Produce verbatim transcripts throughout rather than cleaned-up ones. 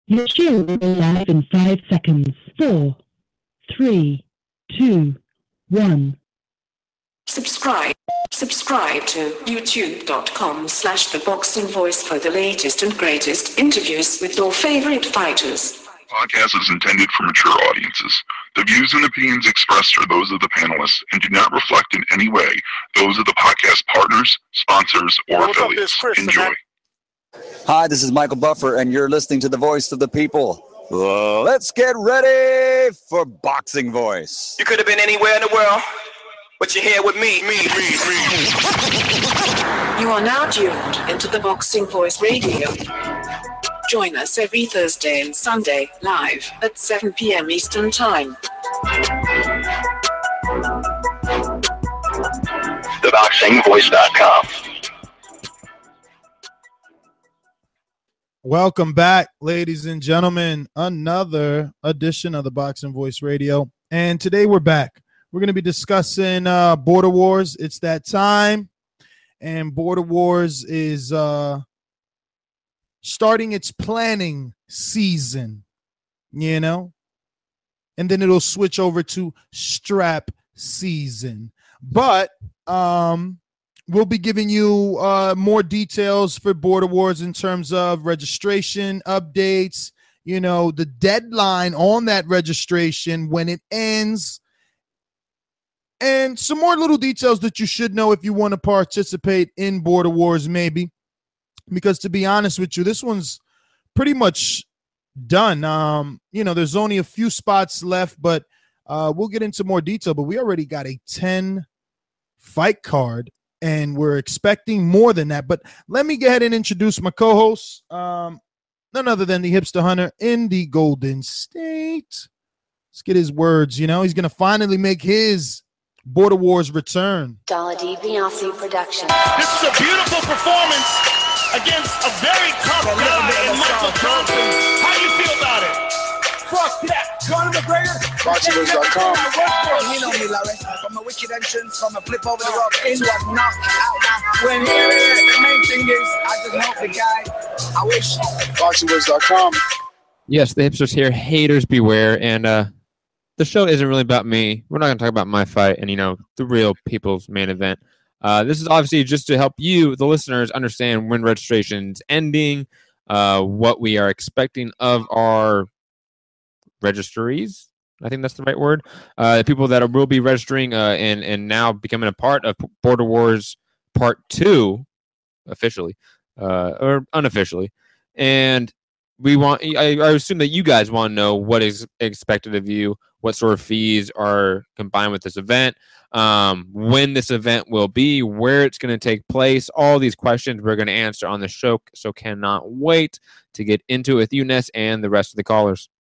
Your show will go live in five seconds. Four, three, two, one. Subscribe. Subscribe to youtube.com slash the boxing voice for the latest and greatest interviews with your favorite fighters. Podcast is intended for mature audiences. The views and opinions expressed are those of the panelists and do not reflect in any way those of the podcast partners, sponsors, or What's affiliates. up, Chris, Enjoy. man? Hi, this is Michael Buffer, and you're listening to the voice of the people. Uh, let's get ready for Boxing Voice. You could have been anywhere in the world, but you're here with me. Me, me, me. You are now tuned into the Boxing Voice Radio. Join us every Thursday and Sunday live at seven p.m. Eastern Time. the boxing voice dot com. Welcome back, ladies and gentlemen. Another edition of the Boxing Voice Radio. And today we're back. We're going to be discussing uh, Border Wars. It's that time. And Border Wars is uh, starting its planning season, you know. And then it'll switch over to strap season. But um, we'll be giving you uh, more details for Border Wars in terms of registration updates, you know, the deadline on that registration, when it ends, and some more little details that you should know if you want to participate in Border Wars, maybe. Because to be honest with you, this one's pretty much done. Um, you know, there's only a few spots left, but uh, we'll get into more detail. But we already got a ten fight card, and we're expecting more than that. But let me go ahead and introduce my co-host, um, none other than the Hipster Hunter in the Golden State. Let's get his words. You know, he's going to finally make his Border Wars return. Dollar DiBiase production. This is a beautiful performance against a very tough guy in Michael Johnson. How do you feel about it? Fuck that. Conor McGregor. boxing voice dot com. You know me, Larry. From a wicked entrance, from a flip over the rock into a knockout. When here it is, the main thing is, I just help the guy. I wish. boxing voice dot com. Yes, the hipsters here. Haters beware. And uh, the show isn't really about me. We're not going to talk about my fight and, you know, the real people's main event. Uh, this is obviously just to help you, the listeners, understand when registration's ending, uh, what we are expecting of our registries. I think that's the right word. Uh, the people that are, will be registering uh, and, and now becoming a part of Border Wars Part two, officially, uh, or unofficially. And we want, I, I assume that you guys want to know what is expected of you, what sort of fees are combined with this event, um, when this event will be, where it's going to take place. All these questions we're going to answer on the show, so cannot wait to get into it with you, Ness, and the rest of the callers.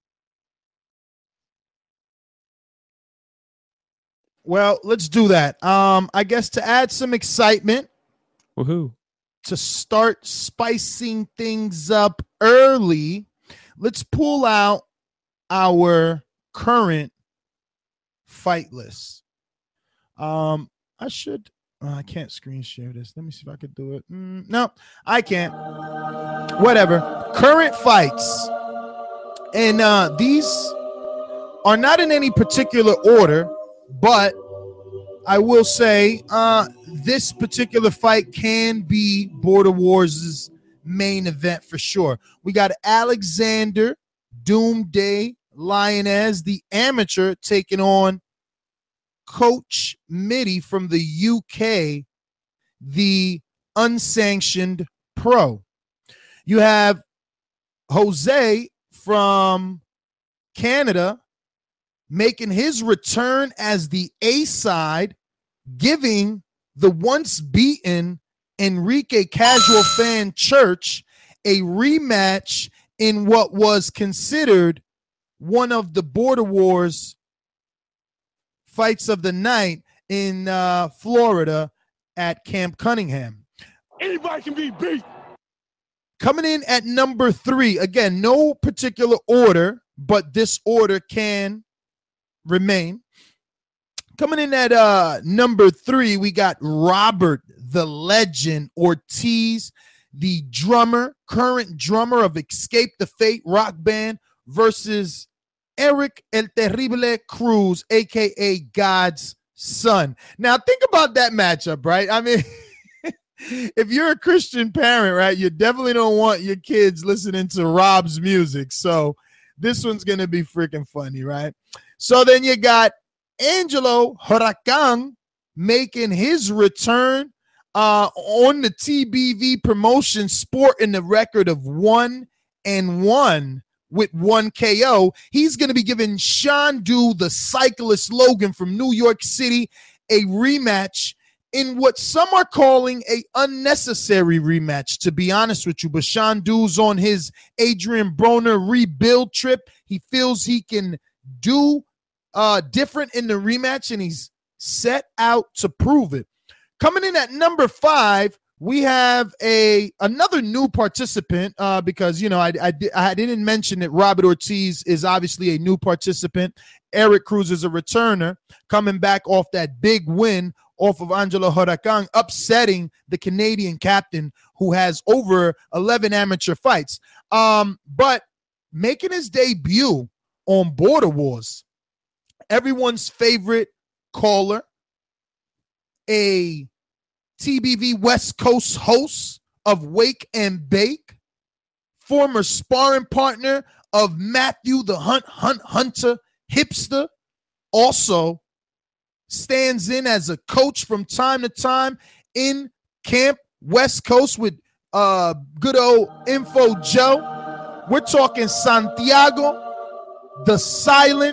Well, let's do that. Um, I guess to add some excitement, woohoo, to start spicing things up early, let's pull out our current fight list. Um, I should. Uh, I can't screen share this. Let me see if I could do it. Mm, no, I can't. Whatever. Current fights, and uh, these are not in any particular order. But I will say uh, this particular fight can be Border Wars' main event for sure. We got Alexander Doomday Lioness, the amateur, taking on Coach Mitty from the U K, the unsanctioned pro. You have Jose from Canada making his return as the A side, giving the once beaten Enrique Casual Fan Church a rematch in what was considered one of the Border Wars fights of the night in uh, Florida at Camp Cunningham. Anybody can be beat. Coming in at number three, again, no particular order, but this order can remain. Coming in at uh, number three, we got Robert the Legend Ortiz the drummer, current drummer of Escape the Fate rock band, versus Eric El Terrible Cruz, a k a. God's son. Now, think about that matchup, right? I mean, if you're a Christian parent, right, you definitely don't want your kids listening to Rob's music. So this one's going to be freaking funny, right? So then you got Angelo Huracan making his return uh, on the T B V promotion, sporting the record of one and one with one K O. He's going to be giving Sean Du, the cyclist Logan from New York City, a rematch in what some are calling a unnecessary rematch, to be honest with you. But Sean Du's on his Adrian Broner rebuild trip. He feels he can do uh, different in the rematch, and he's set out to prove it. Coming in at number five, we have a another new participant uh, because, you know, I, I, I didn't mention that Robert Ortiz is obviously a new participant. Eric Cruz is a returner coming back off that big win off of Angelo Huracan, upsetting the Canadian captain who has over eleven amateur fights. Um, but making his debut on Border Wars, everyone's favorite caller, a T B V West Coast host of Wake and Bake, former sparring partner of Matthew the Hunt Hunt Hunter Hipster, also stands in as a coach from time to time in Camp West Coast with uh, good old Info Joe. We're talking Santiago, the silent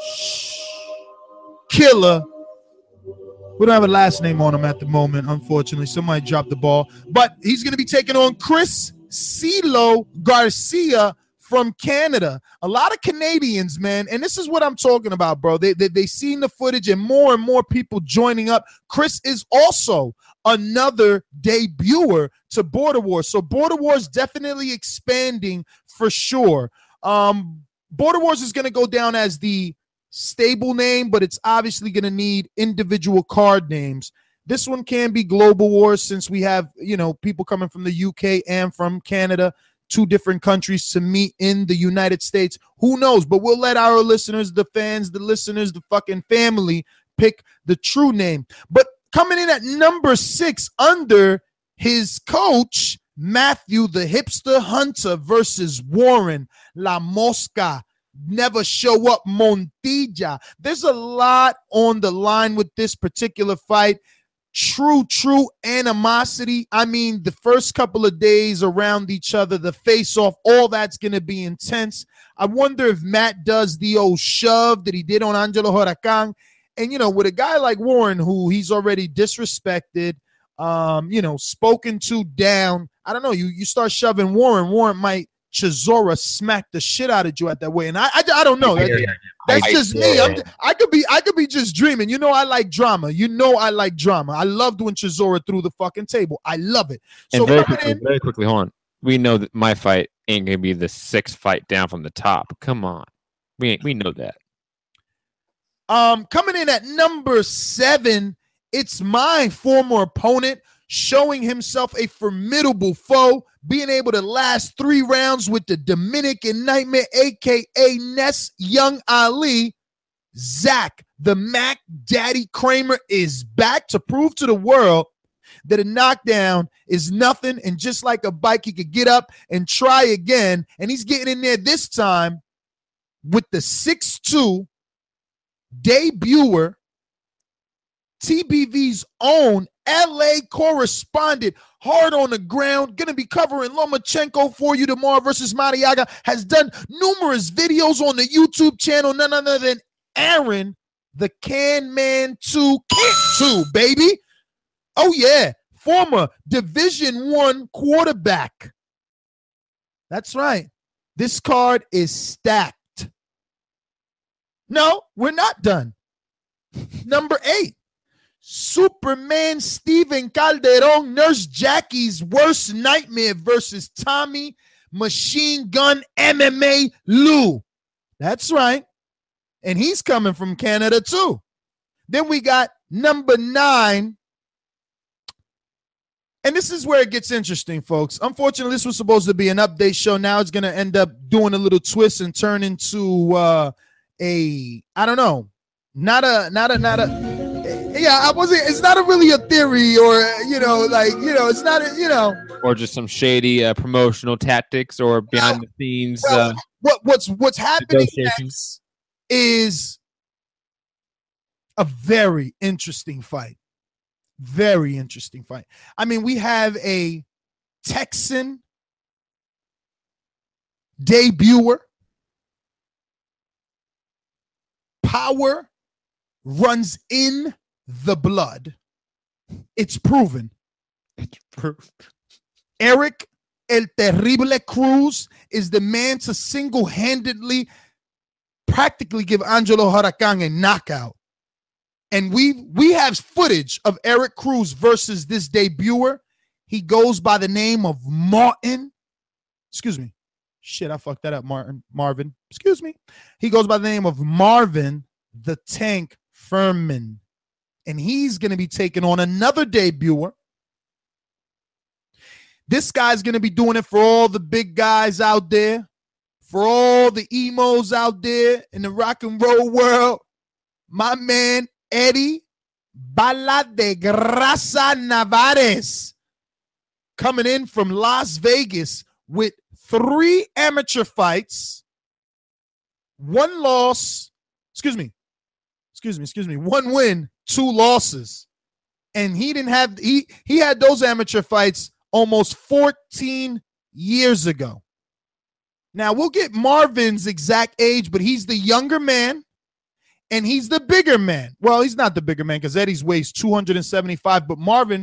killer. We don't have a last name on him at the moment, unfortunately. Somebody dropped the ball. But he's going to be taking on Chris CeeLo Garcia from Canada. A lot of Canadians, man, and this is what I'm talking about, bro. They, they, they seen the footage, and more and more people joining up. Chris is also another debuter to Border Wars. So Border Wars definitely expanding for sure. Um, Border Wars is going to go down as the stable name, but it's obviously going to need individual card names. This one can be Global Wars, since we have, you know, people coming from the U K and from Canada, two different countries to meet in the United States. Who knows? But we'll let our listeners, the fans, the listeners, the fucking family pick the true name. But coming in at number six under his coach, Matthew the Hipster Hunter versus Warren La Mosca Never Show Up Montilla. There's a lot on the line with this particular fight. True, true animosity. I mean, the first couple of days around each other, the face-off, all that's going to be intense. I wonder if Matt does the old shove that he did on Angelo Huracan. And, you know, with a guy like Warren, who he's already disrespected, um, you know, spoken to down, I don't know, you, you start shoving Warren, Warren might Chisora smack the shit out of you at that way. And I I, I don't know. That, that's I, just I, me. I'm, I could be I could be just dreaming. You know, I like drama. You know, I like drama. I loved when Chisora threw the fucking table. I love it. So and very quickly, in, very quickly, hold on. We know that my fight ain't gonna be the sixth fight down from the top. Come on. We we know that. Um, coming in at number seven, it's my former opponent, showing himself a formidable foe, being able to last three rounds with the Dominican Nightmare, a k a. Ness Young Ali. Zach, the Mac Daddy Kramer, is back to prove to the world that a knockdown is nothing, and just like a bike, he could get up and try again, and he's getting in there this time with the six two debuter, T B V's own L A correspondent, hard on the ground, going to be covering Lomachenko for you tomorrow versus Mariaga, has done numerous videos on the YouTube channel, none other than Aaron, the Can Man two, Can two, baby. Oh, yeah, former Division One quarterback. That's right. This card is stacked. No, we're not done. Number eight. Superman Steven Calderon, Nurse Jackie's worst nightmare versus Tommy Machine Gun M M A Lou. That's right. And he's coming from Canada too. Then we got number nine, And this is where it gets interesting, folks. Unfortunately, this was supposed to be an update show. Now it's going to end up doing a little twist and turn into uh, a, I don't know, not a, not a, not a, yeah, I wasn't, it's not a really a theory or, you know, like, you know, it's not, a, you know. Or just some shady uh, promotional tactics or behind the scenes. Well, uh, what, what's, what's happening next is a very interesting fight. Very interesting fight. I mean, we have a Texan debuter. Power runs in the blood. It's proven. It's proven. Eric El Terrible Cruz is the man to single-handedly practically give Angelo Huracan a knockout. And we we have footage of Eric Cruz versus this debuter. He goes by the name of Martin. Excuse me. Shit, I fucked that up, Martin. Marvin. Excuse me. He goes by the name of Marvin the Tank Furman. And he's going to be taking on another debuter. This guy's going to be doing it for all the big guys out there, for all the emos out there in the rock and roll world. My man, Eddie Bala de Grasa Navarez, coming in from Las Vegas with three amateur fights, one loss, excuse me, excuse me, excuse me, one win, two losses. And he didn't have, he, he had those amateur fights almost fourteen years ago. Now, we'll get Marvin's exact age, but he's the younger man. And he's the bigger man. Well, he's not the bigger man because Eddie's weighs two hundred seventy-five, but Marvin,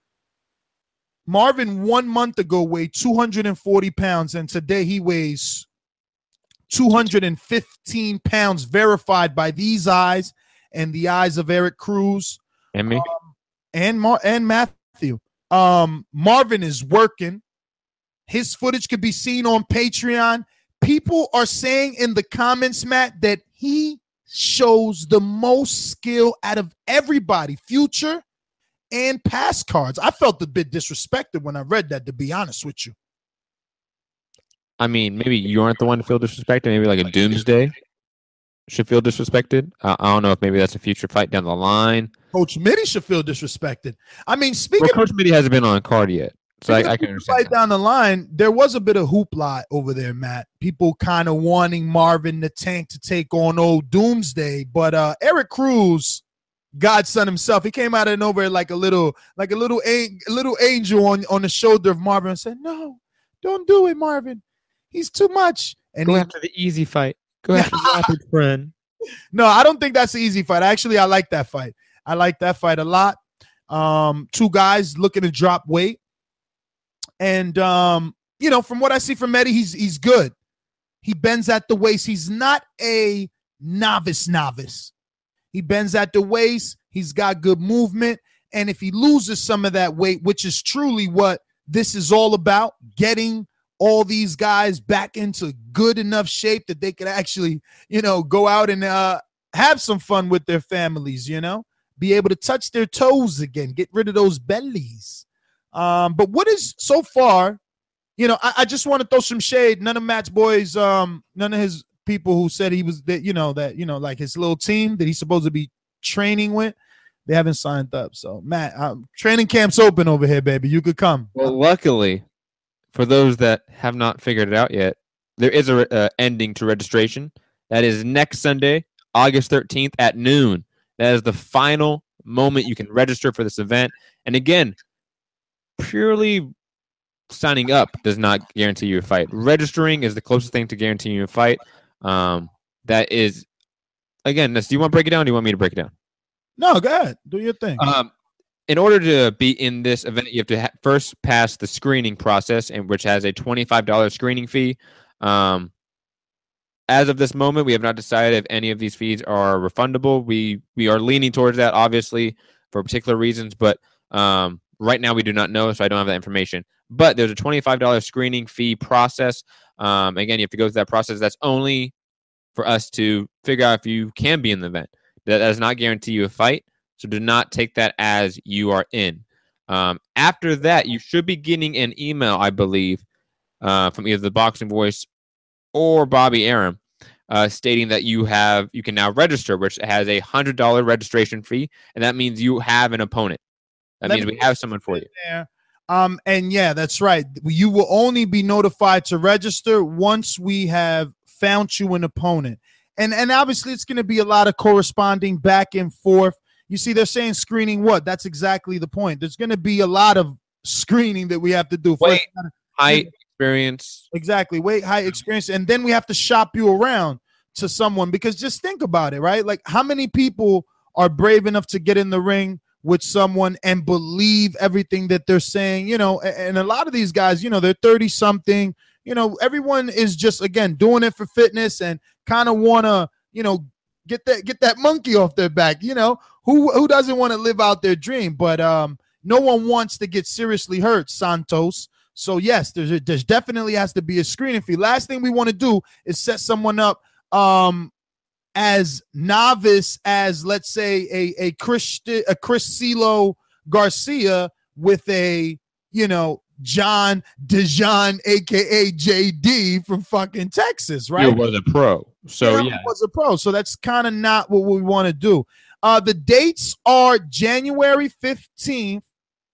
Marvin one month ago weighed two hundred forty pounds, and today he weighs two hundred fifteen pounds, verified by these eyes and the eyes of Eric Cruz. And me. Um, and, Mar- and Matthew. Um, Marvin is working. His footage could be seen on Patreon. People are saying in the comments, Matt, that he shows the most skill out of everybody, future and past cards. I felt a bit disrespected when I read that, to be honest with you. I mean, maybe you aren't the one to feel disrespected. Maybe like a Doomsday should feel disrespected. Uh, I don't know if maybe that's a future fight down the line. Coach Mitty should feel disrespected. I mean, speaking well, Coach Mitty hasn't been on card yet. So I, I can understand. Right down the line, there was a bit of hoopla over there, Matt. People kind of wanting Marvin the Tank to take on old Doomsday, but uh, Eric Cruz, godson himself, he came out of nowhere like a little, like a little, a little angel on, on the shoulder of Marvin and said, "No, don't do it, Marvin. He's too much." And go he, after the easy fight. Go after the rapid friend. No, I don't think that's the easy fight. Actually, I like that fight. I like that fight a lot. Um, two guys looking to drop weight. And, um, you know, from what I see from Eddie, he's he's good. He bends at the waist. He's not a novice novice. He bends at the waist. He's got good movement. And if he loses some of that weight, which is truly what this is all about, getting all these guys back into good enough shape that they could actually, you know, go out and uh, have some fun with their families, you know, be able to touch their toes again, get rid of those bellies. Um, but what is so far, you know, I, I just want to throw some shade. None of Matt's boys, um, none of his people who said he was that, you know, that, you know, like his little team that he's supposed to be training with, they haven't signed up. So Matt, um, training camp's open over here, baby. You could come. Well, luckily for those that have not figured it out yet, there is a uh, ending to registration. That is next Sunday, August thirteenth at noon. That is the final moment you can register for this event. And again, purely signing up does not guarantee you a fight. Registering is the closest thing to guaranteeing you a fight. Um, that is, again, this, do you want to break it down or do you want me to break it down? No, go ahead. Do your thing. Um, in order to be in this event, you have to ha- first pass the screening process, and which has a twenty-five dollars screening fee. Um, as of this moment, we have not decided if any of these fees are refundable. We we are leaning towards that, obviously, for particular reasons, but um, right now we do not know, so I don't have that information. But there's a twenty-five dollars screening fee process. Um, again, you have to go through that process. That's only for us to figure out if you can be in the event. That does not guarantee you a fight, so do not take that as you are in. Um, after that, you should be getting an email, I believe, uh, from either the Boxing Voice or Bobby Arum, uh, stating that you have you can now register, which has a hundred dollar registration fee, and that means you have an opponent. That Let means me we have someone for you. There. Um, and yeah, that's right. You will only be notified to register once we have found you an opponent. And and obviously it's going to be a lot of corresponding back and forth. You see, they're saying screening what? That's exactly the point. There's going to be a lot of screening that we have to do. Weight, First, height, experience. Exactly. Weight, height, experience. And then we have to shop you around to someone, because just think about it, right? Like, how many people are brave enough to get in the ring with someone and believe everything that they're saying? You know, and, and a lot of these guys, you know, they're thirty something. You know, everyone is just, again, doing it for fitness and kind of want to, you know, get that get that monkey off their back. You know, who who doesn't want to live out their dream? But um, no one wants to get seriously hurt, Santos. So yes, there's a, there's definitely has to be a screening fee. Last thing we want to do is set someone up um as novice as, let's say, a a Chris a Chris CeeLo Garcia with a, you know, John DeJohn, aka J D from fucking Texas, right? He was a pro, so yeah, yeah, he was a pro. So that's kind of not what we want to do. Uh, the dates are January fifteenth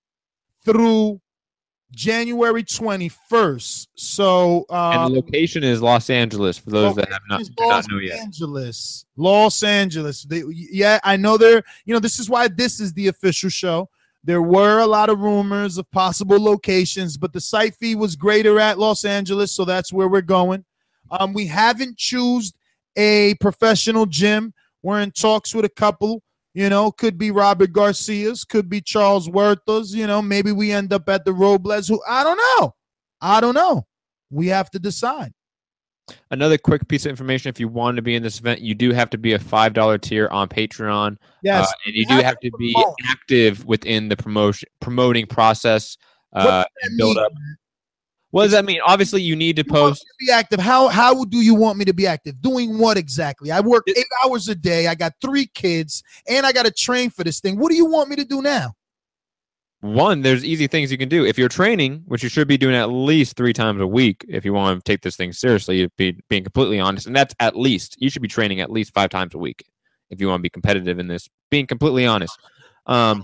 through January twenty-first. So, um, and the location is Los Angeles for those that have not, do Los not know yet. Angeles, Los Angeles. They, yeah, I know they're, you know, this is why this is the official show. There were a lot of rumors of possible locations, but the site fee was greater at Los Angeles, so that's where we're going. Um, we haven't chosen a professional gym. We're in talks with a couple. You know, could be Robert Garcia's, could be Charles Huerta's. You know, maybe we end up at the Robles. Who I don't know. I don't know. We have to decide. Another quick piece of information: if you want to be in this event, you do have to be a five dollar tier on Patreon. Yes, uh, and you do have to be active within the promotion promoting process uh, and build mean? up. What does that mean? Obviously, you need to You want post. me to be active. How how do you want me to be active? Doing what exactly? I work eight hours a day. I got three kids, and I got to train for this thing. What do you want me to do now? One, there's easy things you can do. If you're training, which you should be doing at least three times a week if you want to take this thing seriously, be, being completely honest, and that's at least. You should be training at least five times a week if you want to be competitive in this, being completely honest. Um,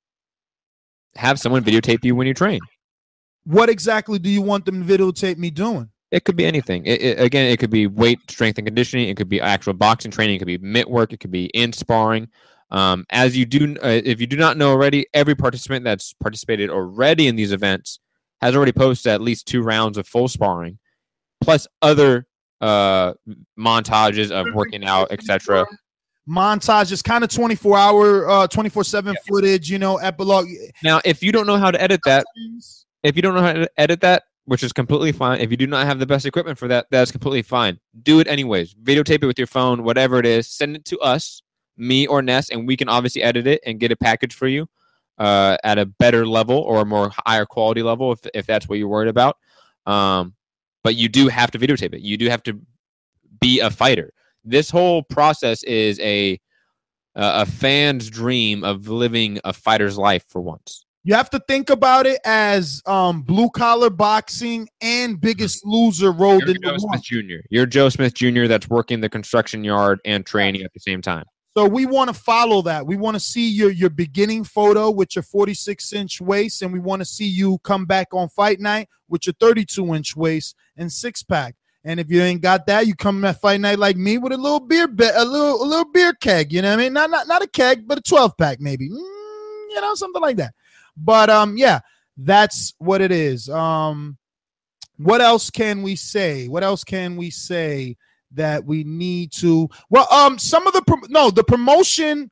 have someone videotape you when you train. What exactly do you want them to videotape me doing? It could be anything. It, it, again, it could be weight, strength, and conditioning. It could be actual boxing training. It could be mitt work. It could be in sparring. Um, as you do, uh, if you do not know already, every participant that's participated already in these events has already posted at least two rounds of full sparring, plus other uh, montages of working out, et cetera. Montages, kind of twenty-four hour, uh, twenty-four seven yeah. footage, you know, epilogue. Now, if you don't know how to edit that, if you don't know how to edit that, which is completely fine. If you do not have the best equipment for that, that's completely fine. Do it anyways. Videotape it with your phone, whatever it is. Send it to us, me or Ness, and we can obviously edit it and get a package for you uh, at a better level or a more higher quality level if if that's what you're worried about. Um, but you do have to videotape it. You do have to be a fighter. This whole process is a uh, a fan's dream of living a fighter's life for once. You have to think about it as um, blue collar boxing and Biggest Loser rolled You're into Joe one. Smith Junior You're Joe Smith Junior that's working the construction yard and training at the same time. So we want to follow that. We want to see your, your beginning photo with your forty-six inch waist, and we want to see you come back on fight night with your thirty-two inch waist and six pack. And if you ain't got that, you come at fight night like me with a little beer, be- a little a little beer keg. You know what I mean? Not not not a keg, but a twelve pack maybe. Mm, you know, something like that. But um, yeah, that's what it is. Um, what else can we say? What else can we say that we need to? Well, um, some of the pro- no, the promotion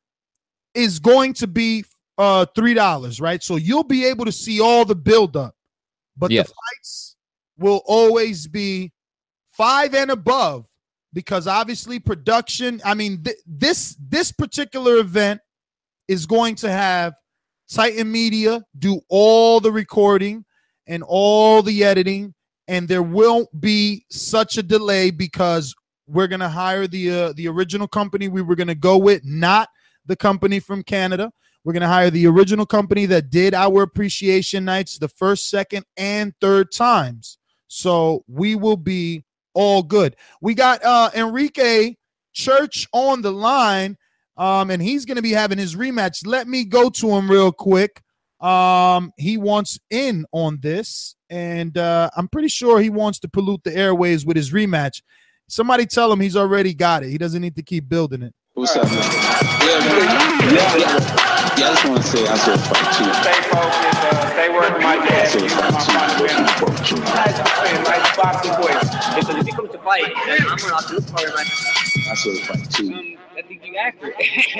is going to be uh three dollars, right? So you'll be able to see all the buildup, but yes. the fights will always be five and above because obviously production. I mean, th- this this particular event is going to have Titan Media do all the recording and all the editing, and there won't be such a delay because we're going to hire the uh, the original company we were going to go with, not the company from Canada. We're going to hire the original company that did our appreciation nights the first, second, and third times. So we will be all good. We got uh, Enrique Church on the line, um, and he's going to be having his rematch. Let me go to him real quick. Um, he wants in on this, and uh, I'm pretty sure he wants to pollute the airways with his rematch. Somebody tell him he's already got it. He doesn't need to keep building it. What's up, man? Yeah, man. Yeah, yeah. Yeah, I just want to say I saw fight two. Stay focused, uh, stay working my dad. I saw fight two. Nice boxing voice. Because if he comes to fight, then I'm going to do this part of my I saw fight two. um, I think you're accurate.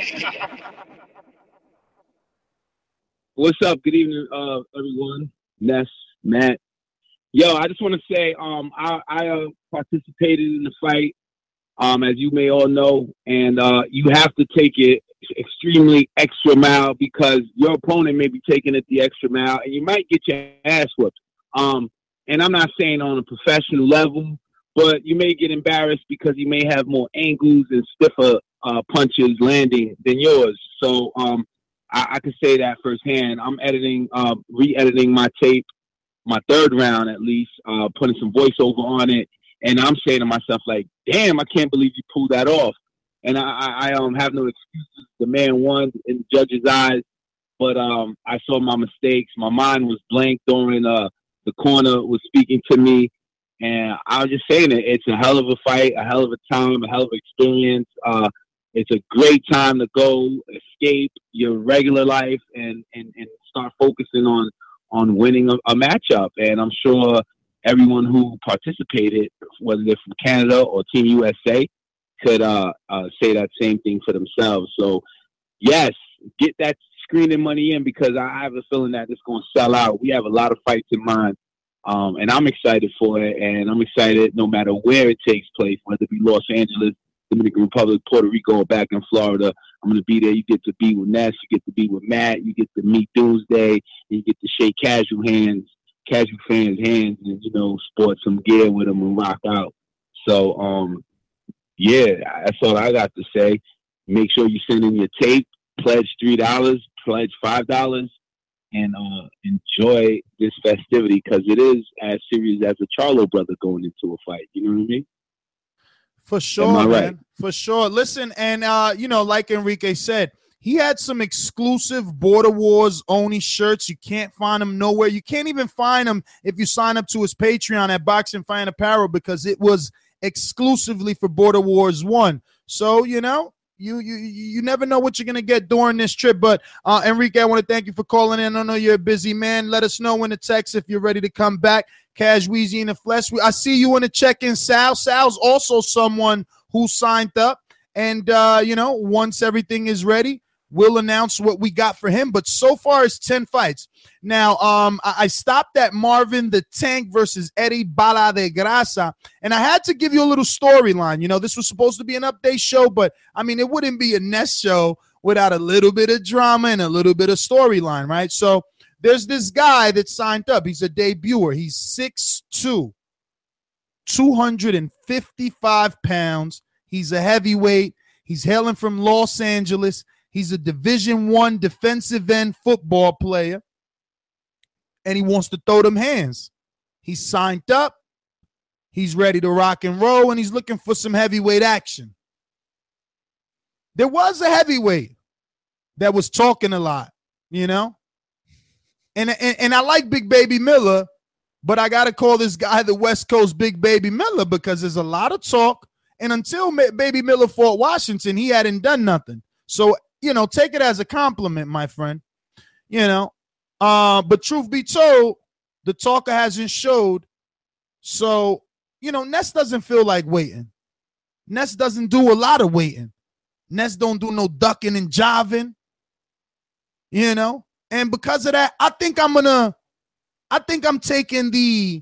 What's up? Good evening, uh, everyone. Ness, Matt. Yo, I just want to say um, I, I uh, participated in the fight, um, as you may all know, and uh, you have to take it extremely extra mile because your opponent may be taking it the extra mile, and you might get your ass whooped. Um, and I'm not saying on a professional level, but you may get embarrassed because you may have more angles and stiffer uh, punches landing than yours. So um, I, I can say that firsthand. I'm editing, uh, re-editing my tape, my third round at least, uh, putting some voiceover on it, and I'm saying to myself like, "Damn, I can't believe you pulled that off." And I, I, I um have no excuses. The man won in the judge's eyes, but um, I saw my mistakes. My mind was blank during uh the corner was speaking to me, and I was just saying it. It's a hell of a fight, a hell of a time, a hell of an experience. Uh, it's a great time to go escape your regular life and and, and start focusing on on winning a, a matchup. And I'm sure everyone who participated, whether they're from Canada or Team U S A, could uh, uh, say that same thing for themselves. So, yes, get that screening money in because I have a feeling that it's going to sell out. We have a lot of fights in mind, um, and I'm excited for it, and I'm excited no matter where it takes place, whether it be Los Angeles, Dominican Republic, Puerto Rico, or back in Florida. I'm going to be there. You get to be with Ness. You get to be with Matt. You get to meet Doomsday. And you get to shake casual hands, casual fans' hands, and, you know, sport some gear with them and rock out. So, um, yeah, that's all I got to say. Make sure you send in your tape, pledge three dollars, pledge five dollars, and uh, enjoy this festivity because it is as serious as a Charlo brother going into a fight. You know what I mean? For sure, man. Right? For sure. Listen, and, uh, you know, like Enrique said, he had some exclusive Border Wars Oni shirts. You can't find them nowhere. You can't even find them if you sign up to his Patreon at Boxing Fan Apparel because it was exclusively for Border Wars One. So, you know, you you you never know what you're going to get during this trip. But, uh, Enrique, I want to thank you for calling in. I know you're a busy man. Let us know in the text if you're ready to come back. Cash Weezy in the flesh. I see you in the check-in, Sal. Sal's also someone who signed up. And, uh, you know, once everything is ready, we'll announce what we got for him. But so far, it's ten fights. Now, um, I, I stopped at Marvin the Tank versus Eddie Bala de Grasa, and I had to give you a little storyline. You know, this was supposed to be an update show, but, I mean, it wouldn't be a Nest show without a little bit of drama and a little bit of storyline, right? So there's this guy that signed up. He's a debuter. He's six two, two hundred fifty-five pounds. He's a heavyweight. He's hailing from Los Angeles. He's a Division One defensive end football player, and he wants to throw them hands. He's signed up. He's ready to rock and roll, and he's looking for some heavyweight action. There was a heavyweight that was talking a lot, you know? And, and, and I like Big Baby Miller, but I got to call this guy the West Coast Big Baby Miller because there's a lot of talk, and until Baby Miller fought Washington, he hadn't done nothing. So, you know, take it as a compliment, my friend. You know, uh, but truth be told, the talker hasn't showed. So, you know, Ness doesn't feel like waiting. Ness doesn't do a lot of waiting. Ness don't do no ducking and jiving. You know, and because of that, I think I'm gonna, I think I'm taking the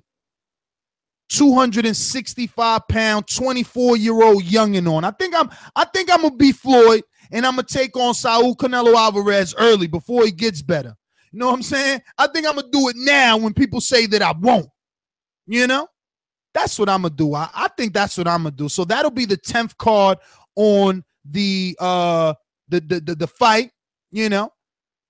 two hundred sixty-five pound, twenty-four year old youngin on. I think I'm, I think I'm gonna be Floyd. And I'm going to take on Saul Canelo Alvarez early before he gets better. You know what I'm saying? I think I'm going to do it now when people say that I won't. You know? That's what I'm going to do. I, I think that's what I'm going to do. So that'll be the tenth card on the, uh, the, the, the, the fight, you know?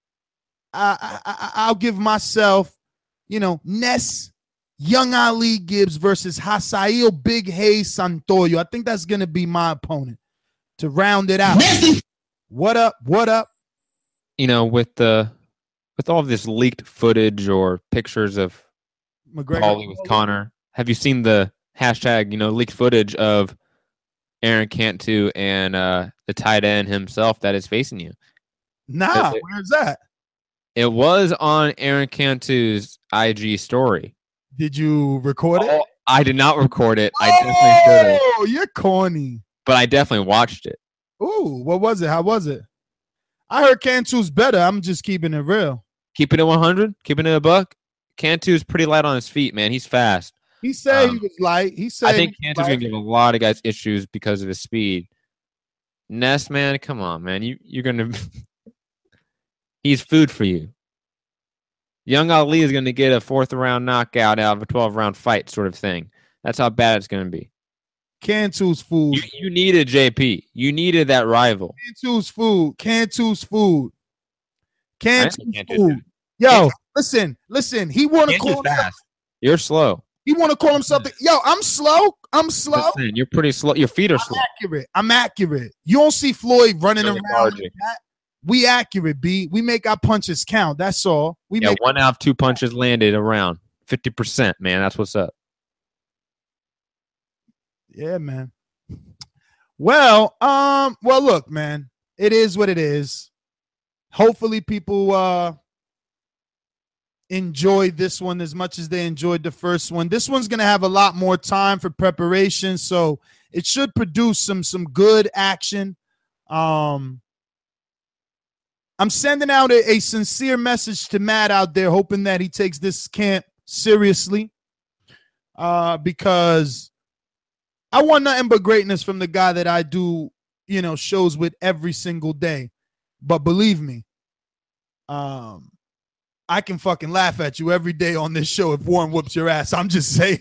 I, I I'll give myself, you know, Ness, Young Ali Gibbs versus Hasael Big Hayes Santoyo. I think that's gonna be my opponent to round it out. What up? What up? You know, with the with all of this leaked footage or pictures of McGregor Paulie with Connor, have you seen the hashtag, you know, leaked footage of Aaron Cantu and uh, the tight end himself that is facing you? Nah, it, where's that? It was on Aaron Cantu's I G story. Did you record it? Oh, I did not record it. I definitely should have. Oh, you're corny. But I definitely watched it. Ooh, what was it? How was it? I heard Cantu's better. I'm just keeping it real. Keeping it one hundred? Keeping it a buck? Cantu's pretty light on his feet, man. He's fast. He said um, he was light. He said I think Cantu's going to give a lot of guys issues because of his speed. Ness, man, come on, man. You, you're going to... He's food for you. Young Ali is going to get a fourth-round knockout out of a twelve-round fight sort of thing. That's how bad it's going to be. Cantu's food. You, you needed J P. You needed that rival. Cantu's food. Cantu's food. Cantu's Cantu's food. food. Yo, Cantu's listen, listen. He want to call himself. Fast. You're slow. He want to call himself. The, yo, I'm slow. I'm slow. Listen, you're pretty slow. Your feet are I'm slow. accurate. I'm accurate. You don't see Floyd running Really around like lethargic. that. We accurate, B. We make our punches count. That's all. We Yeah, make one out of two punches landed around fifty percent, man. That's what's up. Yeah, man. Well, um, well, look, man. It is what it is. Hopefully people uh enjoy this one as much as they enjoyed the first one. This one's gonna have a lot more time for preparation, so it should produce some some good action. Um I'm sending out a, a sincere message to Matt out there, hoping that he takes this camp seriously. Uh, because I want nothing but greatness from the guy that I do, you know, shows with every single day. But believe me, um, I can fucking laugh at you every day on this show if Warren whoops your ass. I'm just saying.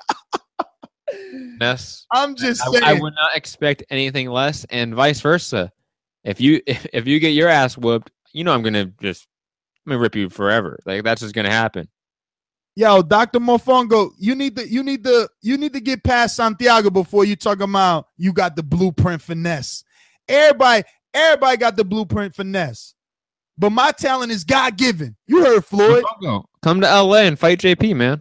Ness, I'm just I, saying. I would not expect anything less, and vice versa. If you if, if you get your ass whooped, you know I'm gonna just I'm gonna rip you forever. Like that's just gonna happen. Yo, Doctor Mofongo, you need to you need to you need to get past Santiago before you talk about you got the blueprint finesse. Everybody, everybody got the blueprint finesse. But my talent is God given. You heard Floyd. Mofongo, come to L A and fight J P, man.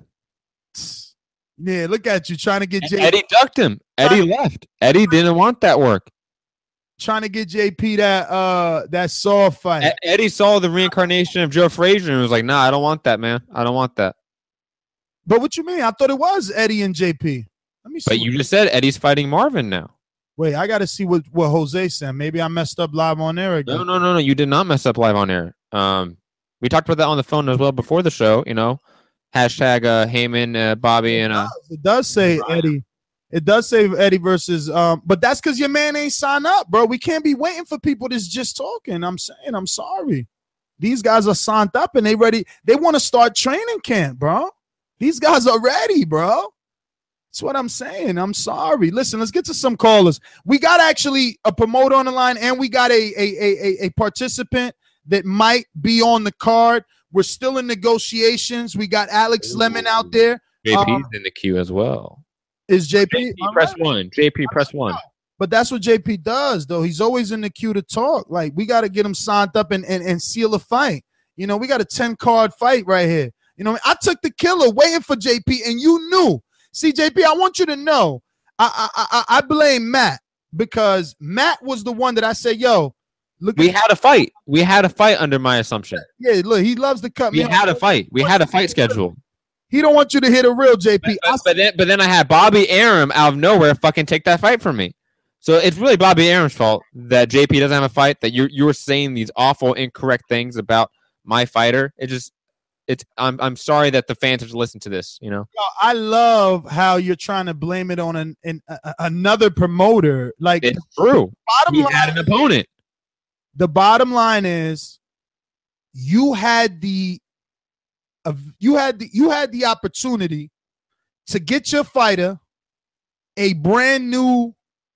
Yeah, look at you trying to get J P. Eddie ducked him. Eddie left. Eddie didn't want that work. Trying to get J P that uh that Saw fight. E- Eddie saw the reincarnation of Joe Frazier and was like, "Nah, I don't want that, man. I don't want that." But what you mean? I thought it was Eddie and J P. Let me see. But you just said Eddie's fighting Marvin now. Wait, I got to see what what Jose said. Maybe I messed up live on air again. No, no, no, no. You did not mess up live on air. Um, we talked about that on the phone as well before the show. You know, hashtag uh, Heyman, uh, Bobby, and uh. It does say Eddie. It does say Eddie versus. Um, but that's because your man ain't signed up, bro. We can't be waiting for people that's just talking. I'm saying, I'm sorry. These guys are signed up and they ready. They want to start training camp, bro. These guys are ready, bro. That's what I'm saying. I'm sorry. Listen, let's get to some callers. We got actually a promoter on the line, and we got a a a, a participant that might be on the card. We're still in negotiations. We got Alex Ooh. Lemon out there. J P's um, in the queue as well. Is J P? J P press right. one. J P press one. But that's what J P does, though. He's always in the queue to talk. Like, we got to get him signed up and, and, and seal a fight. You know, we got a ten-card fight right here. You know, I took the killer waiting for J P, and you knew. See, J P, I want you to know, I I I, I blame Matt because Matt was the one that I said, yo, look. We had a fight. We had a fight under my assumption. Yeah, look, he loves to cut we me. We had a fight. We had a fight scheduled. He don't want you to hit a real J P. But, but, but, then, but then I had Bobby Arum out of nowhere fucking take that fight from me. So it's really Bobby Arum's fault that J P doesn't have a fight, that you're, you're saying these awful, incorrect things about my fighter. It just, it's, I'm I'm sorry that the fans have to listen to this, you know? Yo, I love how you're trying to blame it on an, an a, another promoter. Like, it's true. Bottom he line, had an opponent. The bottom line is you had the Uh, you had the, you had the opportunity to get your fighter a brand new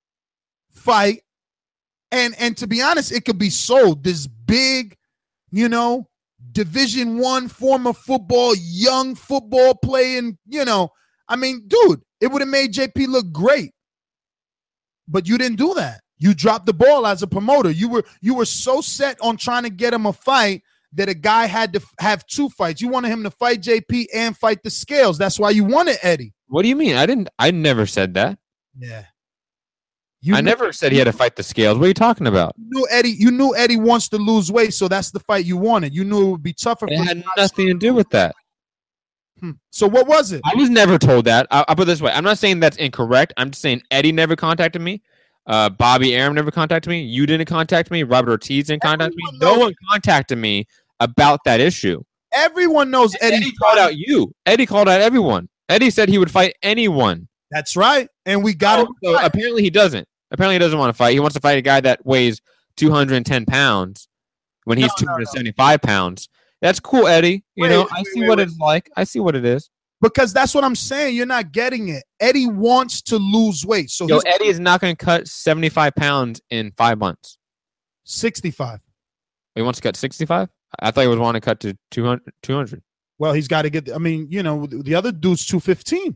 fight, and and to be honest, it could be sold. This big, you know, Division One former football, young football playing, you know, I mean, dude, it would have made J P look great. But you didn't do that. You dropped the ball as a promoter. You were you were so set on trying to get him a fight that a guy had to f- have two fights. You wanted him to fight J P and fight the Scales. That's why you wanted Eddie. What do you mean? I didn't. I never said that. Yeah. You I knew, never said he had to fight the Scales. What are you talking about? You knew Eddie. You knew Eddie wants to lose weight, so that's the fight you wanted. You knew it would be tougher. It for had nothing to do with that. Hmm. So what was it? I was never told that. I, I'll put it this way. I'm not saying that's incorrect. I'm just saying Eddie never contacted me. Uh, Bobby Arum never contacted me. You didn't contact me. Robert Ortiz didn't contact Everyone me. No one contacted me about that issue. Everyone knows Eddie. Eddie called out you. Eddie called out everyone. Eddie said he would fight anyone. That's right. And we got oh, him. So apparently he doesn't. Apparently he doesn't want to fight. He wants to fight a guy that weighs two hundred ten pounds when he's no, two hundred seventy-five no, no. pounds. That's cool, Eddie. You wait, know, wait, I see wait, what wait. it's like. I see what it is. Because that's what I'm saying. You're not getting it. Eddie wants to lose weight. So Yo, Eddie is not going to cut seventy-five pounds in five months. sixty-five. He wants to cut sixty-five? I thought he was wanting to cut to two hundred. two hundred. Well, he's got to get, I mean, you know, the other dude's two fifteen.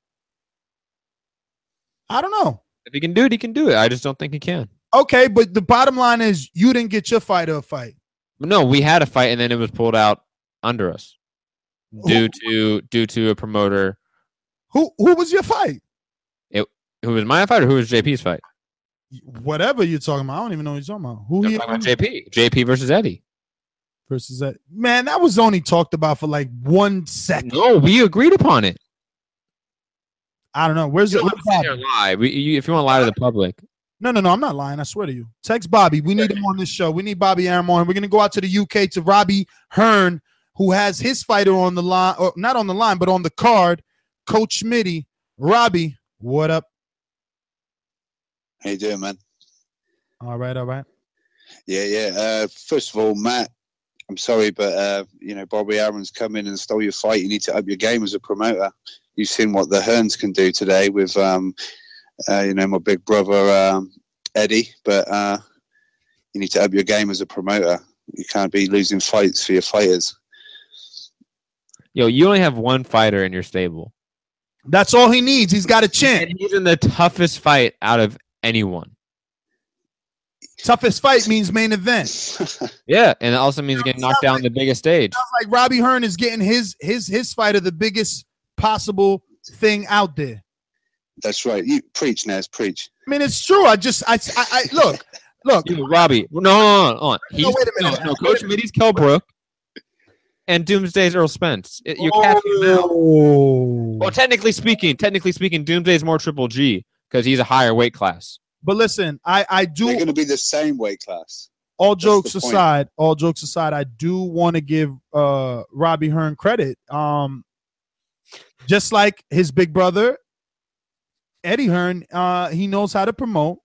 I don't know. If he can do it, he can do it. I just don't think he can. Okay, but the bottom line is you didn't get your fighter a fight. No, we had a fight, and then it was pulled out under us due to due to a promoter. Who who was your fight? It who was my fight or who was J P's fight? Whatever you're talking about, I don't even know what you're talking about. Who I'm you talking about J P? J P versus Eddie. Versus that man, that was only talked about for like one second. No, we agreed upon it. I don't know. Where's you it? Don't lie. We, you, if you want to lie to the public. No, no, no. I'm not lying. I swear to you. Text Bobby. We need him on this show. We need Bobby Arum on. We're going to go out to the U K to Robbie Hearn, who has his fighter on the line, or not on the line, but on the card. Coach Schmitty. Robbie, what up? How you doing, man? All right, all right. Yeah, yeah. Uh, first of all, Matt, I'm sorry, but, uh, you know, Bobby Arum's come in and stole your fight. You need to up your game as a promoter. You've seen what the Hearns can do today with, um, uh, you know, my big brother, um, Eddie. But uh, you need to up your game as a promoter. You can't be losing fights for your fighters. Yo, you only have one fighter in your stable. That's all he needs. He's got a chance. And he's in the toughest fight out of anyone. Toughest fight means main event. Yeah, and it also means getting knocked down on the biggest stage. Sounds like Robbie Hearn is getting his his his fight of the biggest possible thing out there. That's right. You preach, Naz, preach. I mean, it's true. I just, I, I, I look, look. Yo, Robbie, no, no, no, no. He's, no, wait a minute. No, no, Coach Schmitty's Kell Brook, and Doomsday's Earl Spence. It, you're oh. catching him out. Well, technically speaking, technically speaking, Doomsday's more Triple G because he's a higher weight class. But listen, I, I do. They're going to be the same weight class. All That's jokes aside, all jokes aside, I do want to give uh, Robbie Hearn credit. Um. Just like his big brother, Eddie Hearn, uh, he knows how to promote.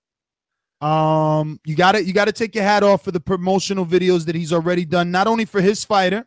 Um, you got to you got to take your hat off for the promotional videos that he's already done, not only for his fighter,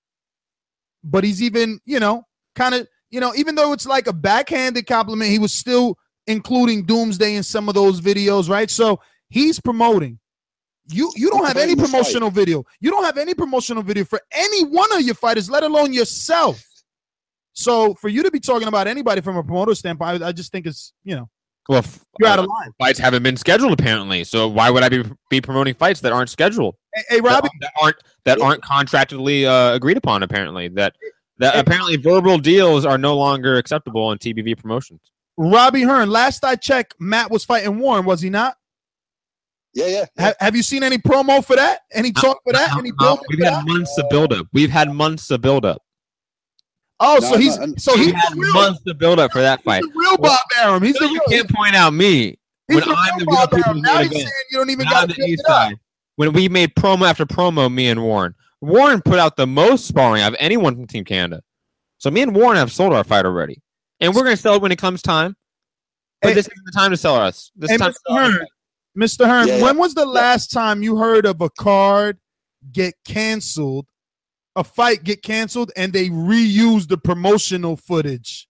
but he's even, you know, kind of, you know, even though it's like a backhanded compliment, he was still including Doomsday in some of those videos, right? So he's promoting. You you don't have any promotional video. You don't have any promotional video for any one of your fighters, let alone yourself. So for you to be talking about anybody from a promoter standpoint, I, I just think it's, you know, well, you're uh, out of line. Fights haven't been scheduled apparently, so why would I be be promoting fights that aren't scheduled? Hey, hey Robbie, that, that aren't that aren't contractually uh, agreed upon. Apparently, that that hey, apparently verbal deals are no longer acceptable in T B V promotions. Robbie Hearn, last I checked, Matt was fighting Warren, was he not? Yeah, yeah. yeah. Ha- have you seen any promo for that? Any talk for that? No, any no, we've had that? months of buildup. We've had months of buildup. Oh, no, so he's no, so he he's had real, months to build up for that fight. He's the real Bob Arum. He's so the you real. can't point out me he's when the I'm the Bob real people Arum. Now event. saying you don't even got got the east side. When we made promo after promo, me and Warren. Warren put out the most sparring of anyone from Team Canada. So me and Warren have sold our fight already, and we're going to sell it when it comes time. But hey, this isn't the time to sell us. This hey, time Mister Hearn, Mister Hearn, yeah, when yeah. was the last time you heard of a card get canceled, a fight get canceled, and they reused the promotional footage?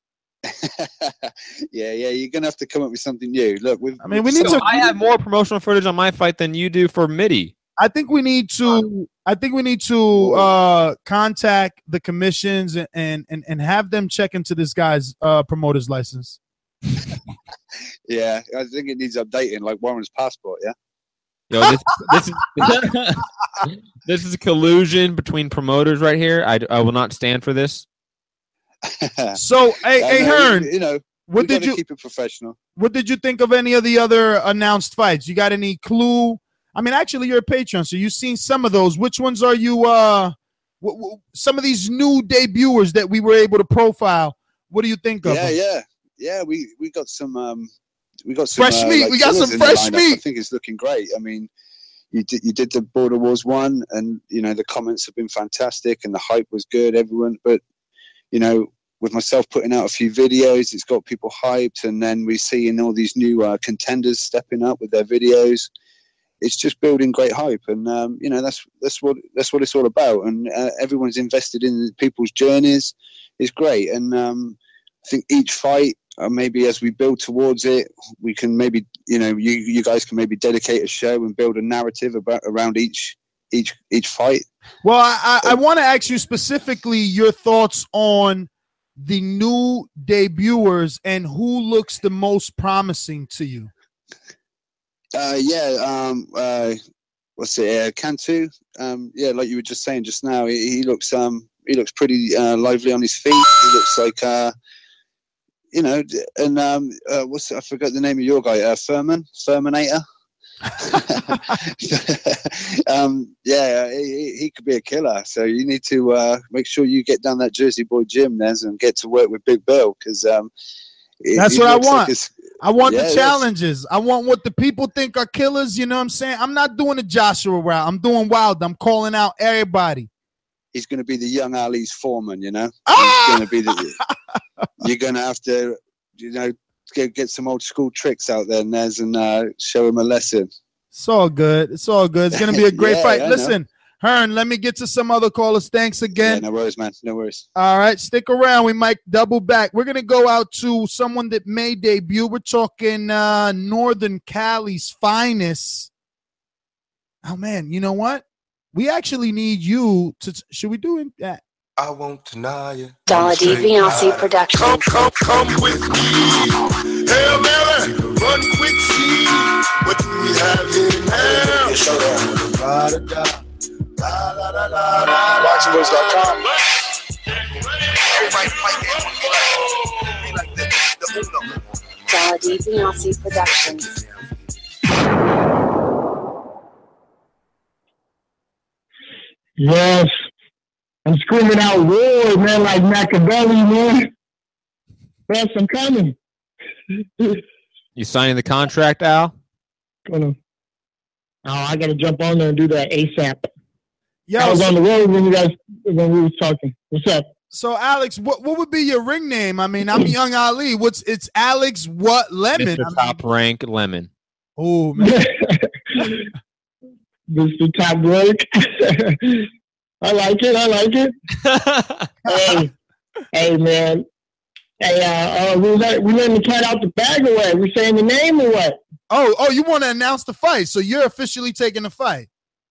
yeah, yeah, you're gonna have to come up with something new. Look, we've, I mean, we need so to. I have more promotional footage on my fight than you do for Mitty. I think we need to. I think we need to uh, contact the commissions and, and and have them check into this guy's uh, promoter's license. Yeah, I think it needs updating, like Warren's passport. Yeah. Yo, this this is this is a collusion between promoters right here. I, I will not stand for this. So, hey, hey, Hearn, you know, what did you keep it professional? What did you think of any of the other announced fights? You got any clue? I mean, actually, you're a patron, so you've seen some of those. Which ones are you? Uh, w- w- some of these new debuters that we were able to profile. What do you think of? Yeah, them? yeah, yeah. We we got some. Um, we got some fresh uh, meat. like we got some in the fresh lineup. meat. I think it's looking great. I mean, you did you did the Border Wars one, and you know the comments have been fantastic, and the hype was good. Everyone, but you know, with myself putting out a few videos, it's got people hyped, and then we seeing all these new uh, contenders stepping up with their videos. It's just building great hype, and um, you know that's that's what that's what it's all about. And uh, everyone's invested in people's journeys. It's great, and um, I think each fight, uh, maybe as we build towards it, we can maybe you know you you guys can maybe dedicate a show and build a narrative about around each each each fight. Well, I I, I want to ask you specifically your thoughts on the new debuters and who looks the most promising to you. Uh, yeah, um, uh, what's it? Uh, Cantu. Um, yeah, like you were just saying just now, he, he looks um, he looks pretty uh, lively on his feet. He looks like uh, you know, and um, uh, what's I forgot the name of your guy? Uh, Furman, Furminator. um, yeah, he, he could be a killer. So you need to uh, make sure you get down that Jersey Boy gym, Nez, and get to work with Big Bill because um, that's what I want. Like I want yeah, the challenges. I want what the people think are killers. You know what I'm saying? I'm not doing the Joshua route. I'm doing Wilder. I'm calling out everybody. He's going to be the young Ali's foreman. You know, ah! he's going to be the. You're going to have to, you know. Get, get some old school tricks out there, Nez, and uh, show him a lesson. It's all good. It's all good. It's going to be a great yeah, fight. I Listen, Hearn, let me get to some other callers. Thanks again. Yeah, no worries, man. No worries. All right, stick around. We might double back. We're going to go out to someone that may debut. We're talking uh, Northern Cali's finest. Oh, man, you know what? We actually need you to – should we do that? I won't deny you. Dollar DiBiase Productions. Come, come, come with me. Hail Mary, run quick, see what do we have here now? boxing voice dot com. Dollar DiBiase Productions. Yes. I'm screaming out roar, man, like Machiavelli, man. Yes, I'm coming. You signing the contract, Al? Oh, I got to jump on there and do that ASAP. Yo, I was so, on the road when you guys when we was talking. What's up? So, Alex, what, what would be your ring name? I mean, I'm Young Ali. What's it's Alex what Lemon? Mister I mean, Top Rank Lemon. Oh man, Mister Top Rank. I like it. I like it. hey, hey, man. Hey, uh, uh, we let we letting the cat out the bag or what? We saying the name or what? Oh, oh, you want to announce the fight? So you're officially taking the fight.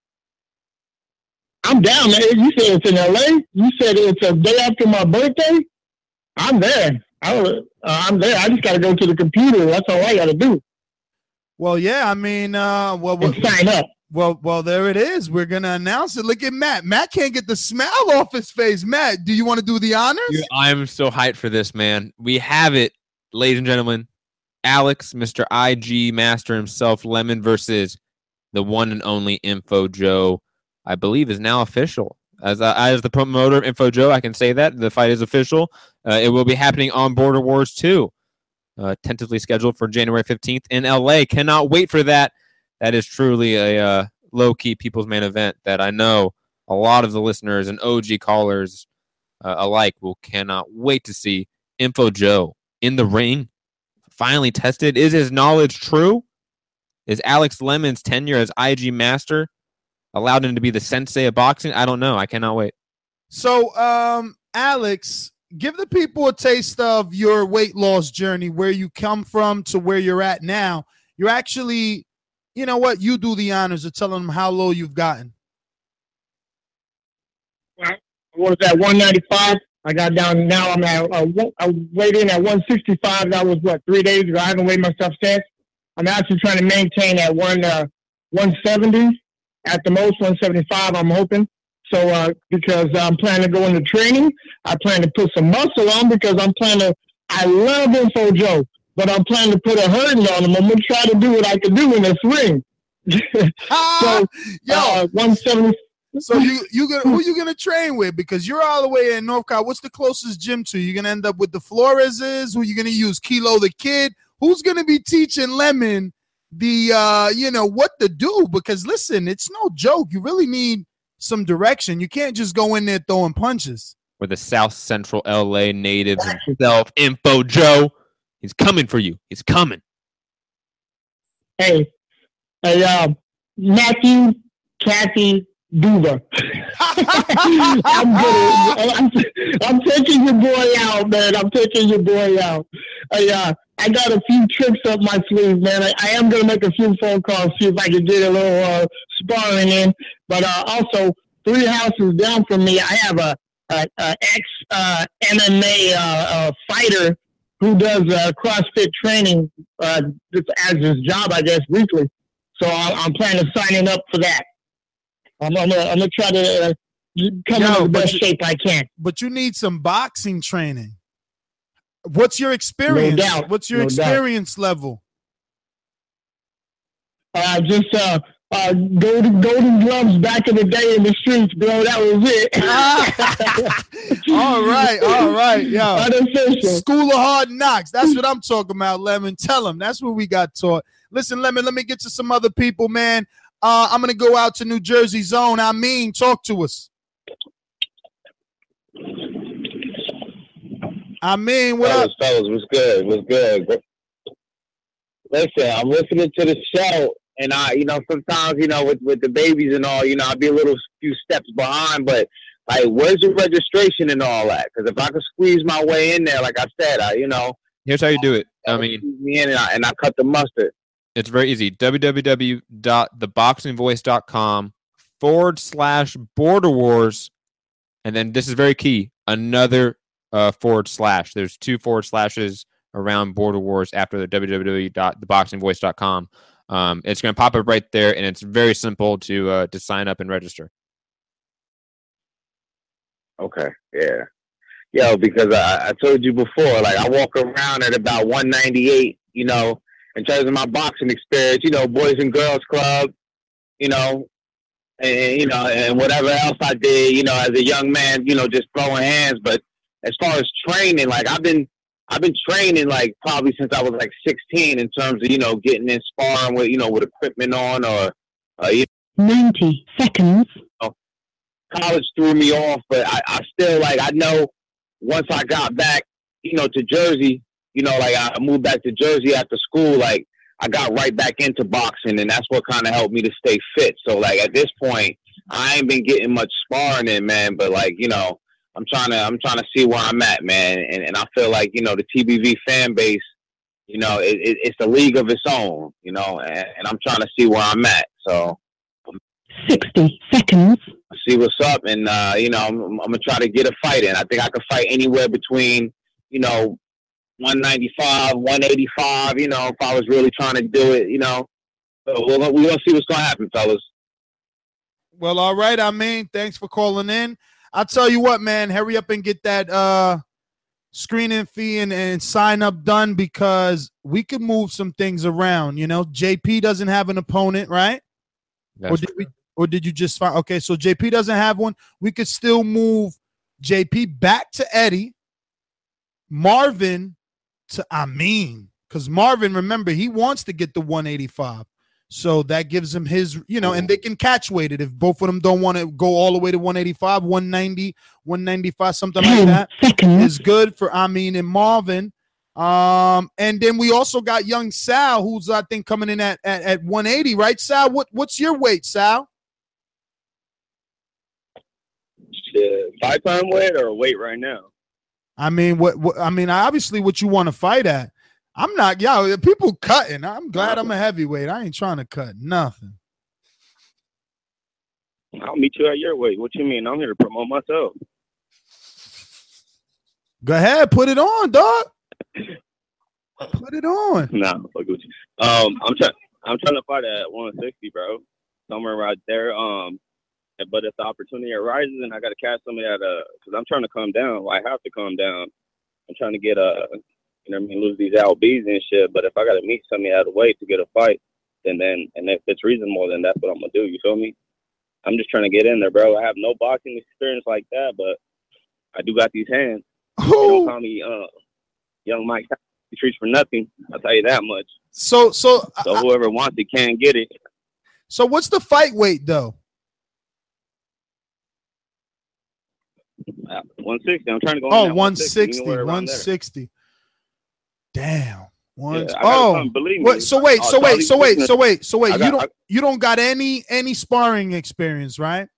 I'm down, man. You said it's in L A. You said it's a day after my birthday. I'm there. I, uh, I'm there. I just got to go to the computer. That's all I got to do. Well, yeah. I mean, uh, well, well sign up. Well, well, there it is. We're gonna announce it. Look at Matt. Matt can't get the smile off his face. Matt, do you want to do the honors? Dude, I'm so hyped for this, man. We have it, ladies and gentlemen. Alex, Mister I G Master himself, Lemon versus the one and only Info Joe. I believe is now official. As uh, as the promoter of Info Joe, I can say that the fight is official. Uh, it will be happening on Border Wars two, uh, tentatively scheduled for January fifteenth in L A. Cannot wait for that. That is truly a uh, low-key people's main event that I know a lot of the listeners and O G callers uh, alike will cannot wait to see. Info Joe in the ring, finally tested. Is his knowledge true? Is Alex Lemon's tenure as I G Master allowed him to be the sensei of boxing? I don't know. I cannot wait. So, um, Alex, give the people a taste of your weight loss journey, where you come from to where you're at now. You're actually... You know what? You do the honors of telling them how low you've gotten. I was at one ninety-five. I got down. Now I'm at. Uh, one, I weighed in at one sixty-five. That was what three days ago. I haven't weighed myself since. I'm actually trying to maintain at one uh, one seventy at the most, one seventy-five. I'm hoping. So uh, because I'm planning to go into training, I plan to put some muscle on because I'm planning to. I love Info Joe, but I'm planning to put a hurting on him. I'm gonna try to do what I can do in this ring. so Yo, uh, one seventy. So you you gonna who you gonna train with? Because you're all the way in North Carolina. What's the closest gym to? You gonna end up with the Floreses? Who you gonna use? Kilo the Kid? Who's gonna be teaching Lemon the uh you know what to do? Because listen, it's no joke. You really need some direction. You can't just go in there throwing punches. With the South Central L A natives himself, Info Joe, he's coming for you. He's coming. Hey, hey, uh, Matthew, Kathy. Duva. I'm, I'm, I'm taking your boy out, man. I'm taking your boy out. I, uh, I got a few tricks up my sleeve, man. I, I am going to make a few phone calls, see if I can get a little uh, sparring in. But uh, also, three houses down from me, I have a, a, a ex-M M A uh, uh, fighter who does uh, CrossFit training uh, just as his job, I guess, weekly. So I'm, I'm planning on signing up for that. I'm, I'm gonna, I'm gonna try to uh, come Yo, in the best you, shape I can. But you need some boxing training. What's your experience? No doubt. What's your no experience doubt. level? Uh, just uh, uh, golden, golden gloves back in the day in the streets, bro. That was it. all right, all right, yo. Unofficial. School of Hard Knocks. That's what I'm talking about, Lemon. Tell them that's what we got taught. Listen, Lemon, let me get to some other people, man. Uh, I'm going to go out to New Jersey Zone. I mean, talk to us. I mean, what fellas, up? Fellas, what's good? What's good? Listen, I'm listening to the show, and I, you know, sometimes, you know, with, with the babies and all, you know, I'll be a little few steps behind, but, like, where's the registration and all that? Because if I could squeeze my way in there, like I said, I, you know. Here's how you do it. I mean. Me in and I, and I cut the mustard. It's very easy. www.theboxingvoice.com forward slash border wars. And then this is very key. Another uh, forward slash. There's two forward slashes around border wars after the www dot the boxing voice dot com. Um, it's going to pop up right there, and it's very simple to uh, to sign up and register. Okay. Yeah. Yo, because I, I told you before, like I walk around at about one ninety-eight, you know, in terms of my boxing experience, you know, Boys and Girls Club, you know, and, you know, and whatever else I did, you know, as a young man, you know, just throwing hands. But as far as training, like I've been, I've been training like probably since I was like sixteen in terms of, you know, getting in sparring with, you know, with equipment on or, uh, you ninety seconds. know, college threw me off, but I, I still like, I know once I got back, you know, to Jersey, you know, like I moved back to Jersey after school, like I got right back into boxing, and that's what kind of helped me to stay fit. So like at this point, I ain't been getting much sparring in, man, but like, you know, I'm trying to, I'm trying to see where I'm at, man. And, and I feel like, you know, the T B V fan base, you know, it, it, it's a league of its own, you know, and, and I'm trying to see where I'm at. So sixty seconds. See what's up. And, uh, you know, I'm, I'm going to try to get a fight in. I think I could fight anywhere between, you know, one ninety-five, one eighty-five, you know, if I was really trying to do it, you know. So we're going we'll to see what's going to happen, fellas. Well, all right. I mean, thanks for calling in. I'll tell you what, man, hurry up and get that uh, screening fee and, and sign up done, because we could move some things around. You know, J P doesn't have an opponent, right? That's or did we, or did you just find? Okay, so J P doesn't have one. We could still move J P back to Eddie, Marvin to Amin, because Marvin, remember, he wants to get the one eighty-five. So that gives him his, you know, and they can catch weight it if both of them don't want to go all the way to one eighty-five, one ninety, one ninety-five, something like that is good for Amin and Marvin. Um, and then we also got young Sal, who's I think coming in at at, at one eighty, right? Sal, what what's your weight, Sal? Shit, five pound weight or weight right now? I mean, what, what I mean, obviously, what you want to fight at. I'm not, yo, people cutting. I'm glad I'm a heavyweight. I ain't trying to cut nothing. I'll meet you at your weight. What you mean? I'm here to promote myself. Go ahead, put it on, dog. Put it on. Nah, fuck with you. Um, I'm trying. I'm trying to fight at one sixty, bro. Somewhere right there. Um, but if the opportunity arises and I got to catch somebody at a, because I'm trying to calm down. Well, I have to calm down. I'm trying to get a, you know what I mean, lose these L Bs and shit. But if I got to meet somebody at a weight to get a fight, then then and if it's reasonable, then that's what I'm gonna do. You feel me? I'm just trying to get in there, bro. I have no boxing experience like that, but I do got these hands. They don't call me uh, Young Mike. He treats for nothing. I'll tell you that much. So, so, so whoever I, wants it can get it. So, what's the fight weight though? Uh, one sixty. I'm trying to go. Oh, one sixty. one sixty. Damn. One. Yeah, oh, believe me. Wait, so wait, so wait, so wait, so wait, so wait. Got, you don't, I, you don't got any any sparring experience, right?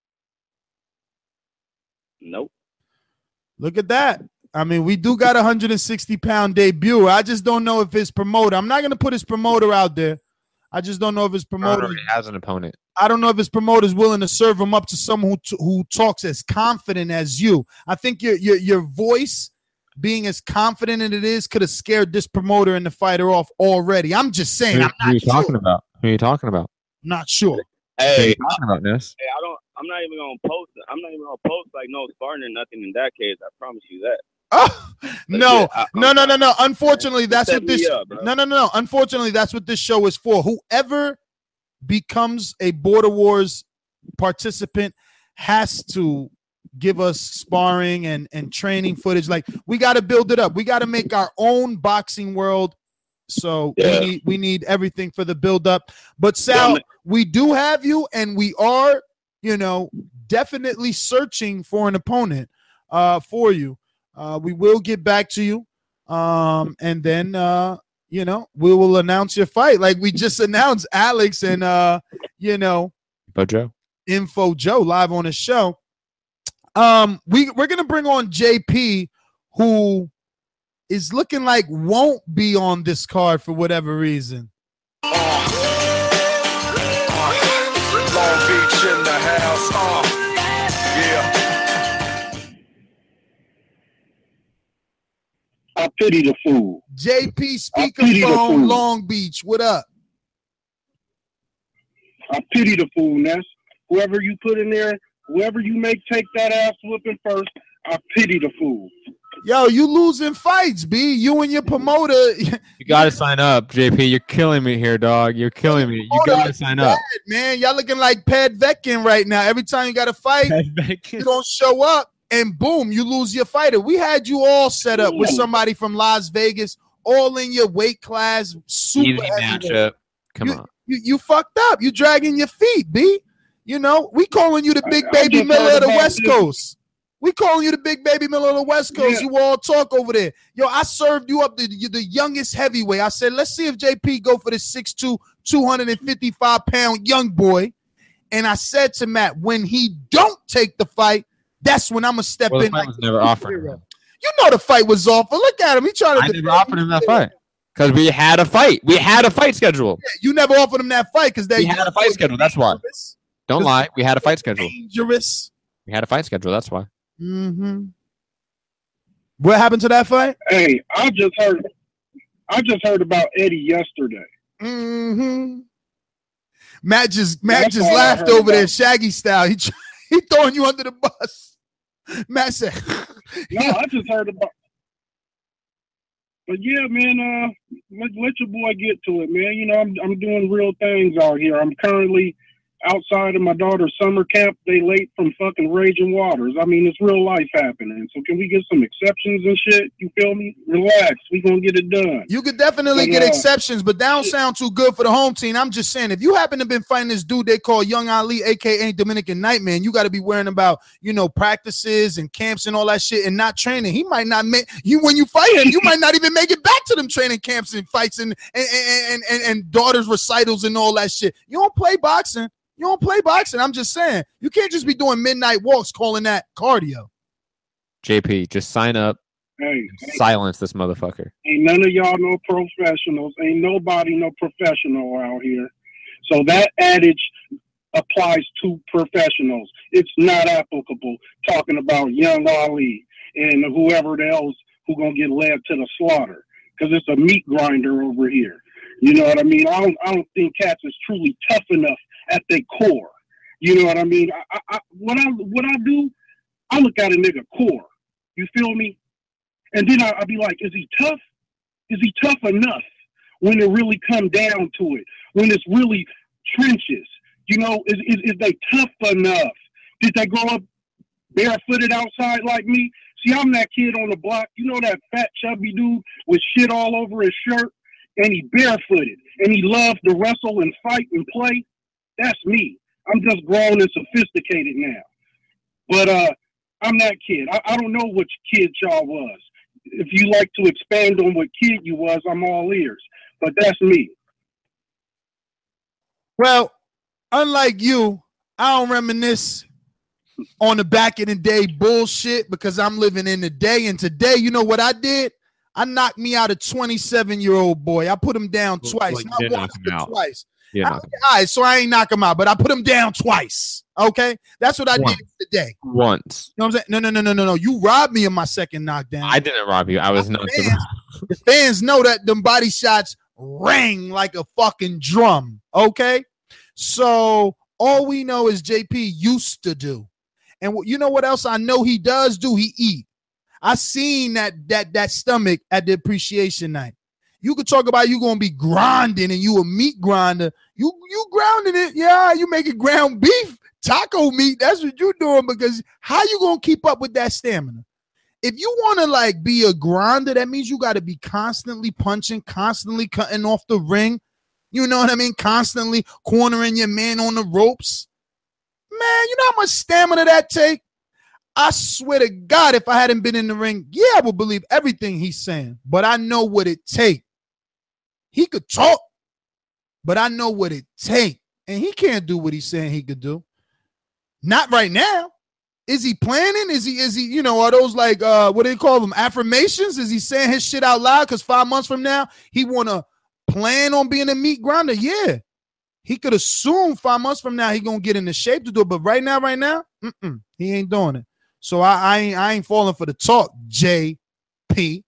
Nope. Look at that. I mean, we do got a one hundred sixty pound debut. I just don't know if his promoter. I'm not gonna put his promoter out there. I just don't know if his promoter already has an opponent. I don't know if his promoter is willing to serve him up to someone who t- who talks as confident as you. I think your your your voice being as confident as it is could have scared this promoter and the fighter off already. I'm just saying. Who, I'm not who are you sure. talking about? Who are you talking about? Not sure. Hey, Who are you talking about this? Hey, I don't. I'm not even gonna post. I'm not even gonna post like no sparring or nothing in that case. I promise you that. Oh, no, yeah, I, no, no, no, no. Unfortunately, that's what this. Up, no, no, no, no. Unfortunately, that's what this show is for. Whoever becomes a Border Wars participant has to give us sparring and and training footage. Like, we got to build it up. We got to make our own boxing world. So yeah. we need we need everything for the build up. But Sal, yeah, we do have you, and we are, you know, definitely searching for an opponent uh, for you. Uh, we will get back to you, um, and then uh, you know, we will announce your fight like we just announced Alex and uh, you know, Info Joe, Info Joe live on the show. Um, we we're gonna bring on J P, who is looking like won't be on this card for whatever reason. Uh, uh, Long Beach in the house. Uh, yeah. I pity the fool. J P speakerphone, Long Beach. What up? I pity the fool, Ness. Whoever you put in there, whoever you make take that ass whooping first, I pity the fool. Yo, you losing fights, B. You and your promoter. You got to sign up, J P. You're killing me here, dog. You're killing me. You got to sign bad, up. Man, y'all looking like Ped Vekin right now. Every time you got to fight, you don't show up, and boom, you lose your fighter. We had you all set up with somebody from Las Vegas, all in your weight class. Super easy matchup. Come you, on. You, you fucked up. You dragging your feet, B. You know, we calling you the big baby Miller of the West Coast. We calling you the big baby Miller of the West Coast. Yeah. You all talk over there. Yo, I served you up the, the youngest heavyweight. I said, let's see if J P go for the six two, two hundred fifty-five pound young boy. And I said to Matt, when he don't take the fight, that's when I'm going to step well, in. The fight like was never offered. You know the fight was offered. Look at him. He trying to. I never offered him that fight. Because we had a fight. We had a fight scheduled. Yeah, you never offered him that fight because they we had a fight scheduled. That's why. Don't lie. We had a fight scheduled. Dangerous. We had a fight scheduled. That's why. Mm-hmm. What happened to that fight? Hey, I just heard. I just heard about Eddie yesterday. Mm-hmm. Matt just Matt That's just laughed over about. there, Shaggy style. He he throwing you under the bus. Matt said, "No, I just heard about." But yeah, man, uh, let, let your boy get to it, man. You know, I'm I'm doing real things out here. I'm currently outside of my daughter's summer camp. They late from fucking raging waters. I mean, it's real life happening. So can we get some exceptions and shit? You feel me? Relax. We gonna get it done. You could definitely but, get uh, exceptions, but that don't sound too good for the home team. I'm just saying, if you happen to been fighting this dude they call Young Ali, aka Dominican Nightman, you got to be worrying about, you know, practices and camps and all that shit and not training. He might not make you when you fight him. You might not even make it back to them training camps and fights and and and and, and daughters recitals and all that shit. You don't play boxing. You don't play boxing. I'm just saying. You can't just be doing midnight walks calling that cardio. J P, just sign up. Hey, silence this motherfucker. Ain't none of y'all no professionals. Ain't nobody no professional out here. So that adage applies to professionals. It's not applicable talking about young Ali and whoever else who gonna get led to the slaughter, because it's a meat grinder over here. You know what I mean? I don't I don't think cats is truly tough enough at their core. You know what I mean? I, I, what I what I do, I look at a nigga core. You feel me? And then I, I'll be like, is he tough? Is he tough enough when it really come down to it? When it's really trenches? You know, is, is, is they tough enough? Did they grow up barefooted outside like me? See, I'm that kid on the block. You know that fat, chubby dude with shit all over his shirt? And he barefooted. And he loved to wrestle and fight and play? That's me. I'm just grown and sophisticated now. But uh, I'm that kid. I, I don't know which kid y'all was. If you like to expand on what kid you was, I'm all ears. But that's me. Well, unlike you, I don't reminisce on the back in the day bullshit because I'm living in the day. And today, you know what I did? I knocked me out a twenty-seven-year-old boy. I put him down twice. Like, Not once, but out. twice. Yeah. I, all right, so I ain't knock him out, but I put him down twice. Okay? That's what I Once. did today. Once. You know what I'm saying? No, no, no, no, no, no. You robbed me of my second knockdown. I didn't rob you. I was not. The fans, the fans know that them body shots rang like a fucking drum. Okay? So all we know is J P used to do. And you know what else I know he does do? He eat. I seen that that that stomach at the appreciation night. You could talk about you gonna be grinding and you a meat grinder. You you grounding it, yeah. You making ground beef, taco meat. That's what you doing, because how you gonna keep up with that stamina? If you want to like be a grinder, that means you got to be constantly punching, constantly cutting off the ring. You know what I mean? Constantly cornering your man on the ropes. Man, you know how much stamina that take? I swear to God, if I hadn't been in the ring, yeah, I would believe everything he's saying. But I know what it take. He could talk, but I know what it take. And he can't do what he's saying he could do. Not right now. Is he planning? Is he, is he, you know, are those like, uh, what do they call them? Affirmations? Is he saying his shit out loud? Because five months from now, he want to plan on being a meat grinder? Yeah. He could assume five months from now he going to get into shape to do it. But right now, right now, mm-mm, he ain't doing it. So I, I ain't I ain't falling for the talk, J P.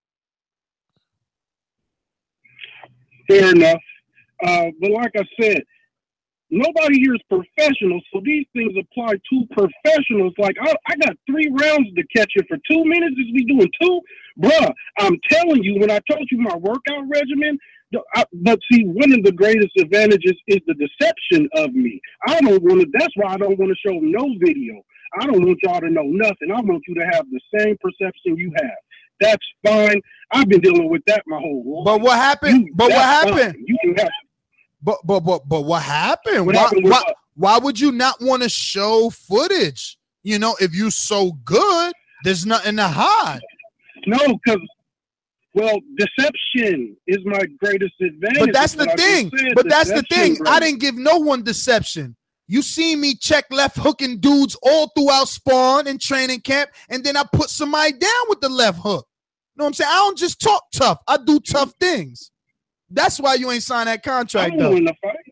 Fair enough. Uh, but like I said, nobody here is professional, so these things apply to professionals. Like, I, I got three rounds to catch you for two minutes. Is we doing two? Bruh, I'm telling you, when I told you my workout regimen, the, I, but see, one of the greatest advantages is the deception of me. I don't want to, that's why I don't want to show no video. I don't want y'all to know nothing. I want you to have the same perception you have. That's fine. I've been dealing with that my whole life. But what happened? You, but what happened? Fine. You can have. But but but but what happened? What why, happened with, why, uh, why would you not want to show footage? You know, if you're so good, there's nothing to hide. No, because well, deception is my greatest advantage. But that's the thing. But that's the thing. Bro. I didn't give no one deception. You see me check left hooking dudes all throughout spawn and training camp, and then I put somebody down with the left hook. You know what I'm saying? I don't just talk tough. I do tough things. That's why you ain't signed that contract. I'm willing though. to fight.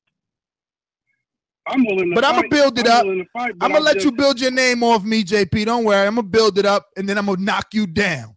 I'm willing to but fight. I'm gonna build it I'm up. willing to fight, I'm gonna let just... you build your name off me, J P. Don't worry. I'm gonna build it up, and then I'm gonna knock you down.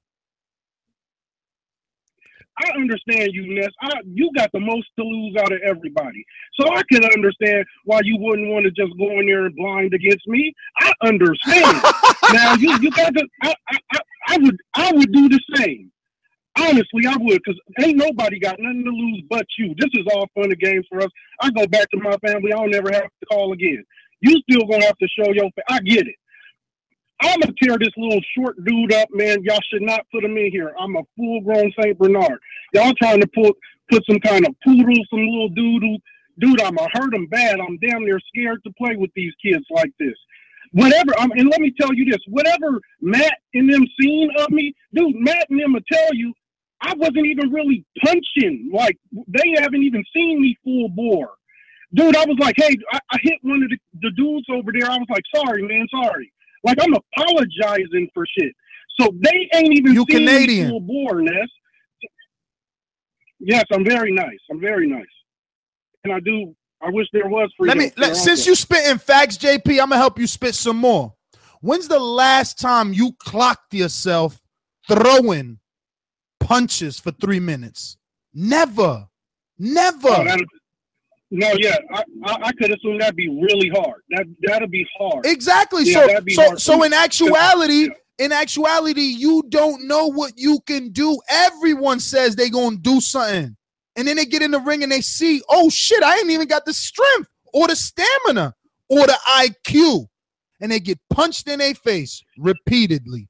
I understand you, Ness. I, you got the most to lose out of everybody. So I can understand why you wouldn't want to just go in there and blind against me. I understand. Now you, you got to. I, I, I, I would, I would do the same. Honestly, I would, because ain't nobody got nothing to lose but you. This is all fun and games for us. I go back to my family. I'll never have to call again. You still gonna have to show your. Fa- I get it. I'm gonna tear this little short dude up, man. Y'all should not put him in here. I'm a full-grown Saint Bernard. Y'all trying to put put some kind of poodle, some little dude who, dude, I'm gonna hurt him bad. I'm damn near scared to play with these kids like this. Whatever, um, and let me tell you this: whatever Matt and them seen of me, dude, Matt and them will tell you, I wasn't even really punching. Like they haven't even seen me full bore, dude. I was like, hey, I, I hit one of the, the dudes over there. I was like, sorry, man, sorry. Like, I'm apologizing for shit. So they ain't even you seen Canadian. me full bore, Ness. Yes, I'm very nice. I'm very nice. And I do I wish there was Let freedom. me let, since you spitting facts, J P, I'm gonna help you spit some more. When's the last time you clocked yourself throwing punches for three minutes? Never. Never. Oh, that, no, yeah, I, I, I could assume that'd be really hard. That that'd be hard. Exactly. Yeah, so be so hard so too. in actuality, in actuality, you don't know what you can do. Everyone says they gonna do something. And then they get in the ring and they see, oh shit, I ain't even got the strength or the stamina or the I Q. And they get punched in their face repeatedly.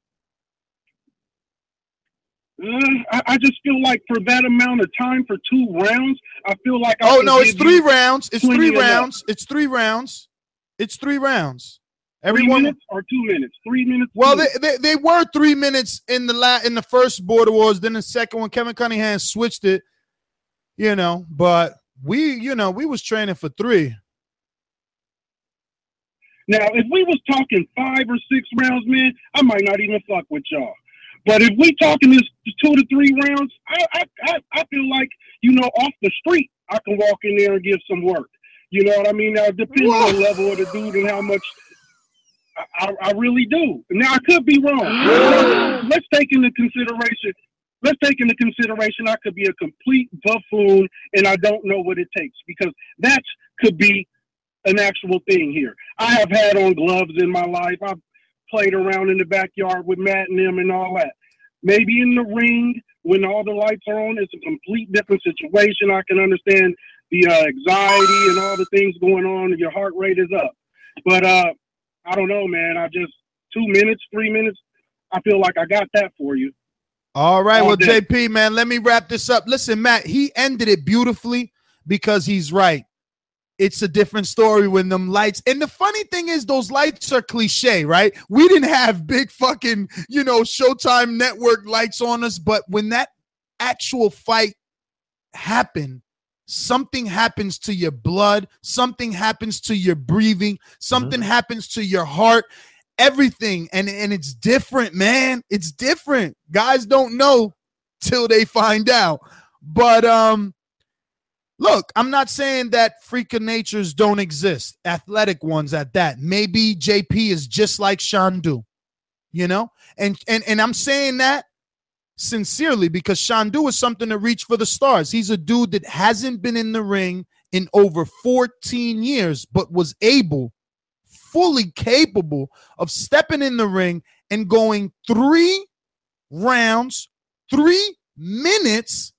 Uh, I, I just feel like for that amount of time, for two rounds, I feel like I Oh can no, it's give three you rounds. It's plenty three enough. rounds. It's three rounds. It's three rounds. Three Everyone. minutes or two minutes? Three minutes. Well, two they, they they were three minutes in the la- in the first Border Wars. Then the second one, Kevin Cunningham switched it. You know, but we, you know, we was training for three. Now, if we was talking five or six rounds, man, I might not even fuck with y'all. But if we talking this two to three rounds, I, I I I feel like, you know, off the street, I can walk in there and give some work. You know what I mean? Now, depending on the level of the dude and how much, I, I, I really do. Now, I could be wrong. Let's take into consideration. Let's take into consideration I could be a complete buffoon and I don't know what it takes, because that could be an actual thing here. I have had on gloves in my life. I've played around in the backyard with Matt and them and all that. Maybe in the ring, when all the lights are on, it's a complete different situation. I can understand the uh, anxiety and all the things going on, and your heart rate is up. But uh, I don't know, man. I just, two minutes, three minutes, I feel like I got that for you. All right, All well, day. J P, man, let me wrap this up. Listen, Matt, he ended it beautifully because he's right. It's a different story when them lights. And the funny thing is, those lights are cliche, right? We didn't have big fucking, you know, Showtime network lights on us. But when that actual fight happened, something happens to your blood. Something happens to your breathing. Something mm-hmm. happens to your heart. Everything. And, and it's different, man. It's different. Guys don't know till they find out. But, um, look, I'm not saying that freak of natures don't exist, athletic ones at that. Maybe J P is just like Shandu, you know? And and and I'm saying that sincerely because Shandu is something to reach for the stars. He's a dude that hasn't been in the ring in over fourteen years, but was able, fully capable of stepping in the ring and going three rounds, three minutes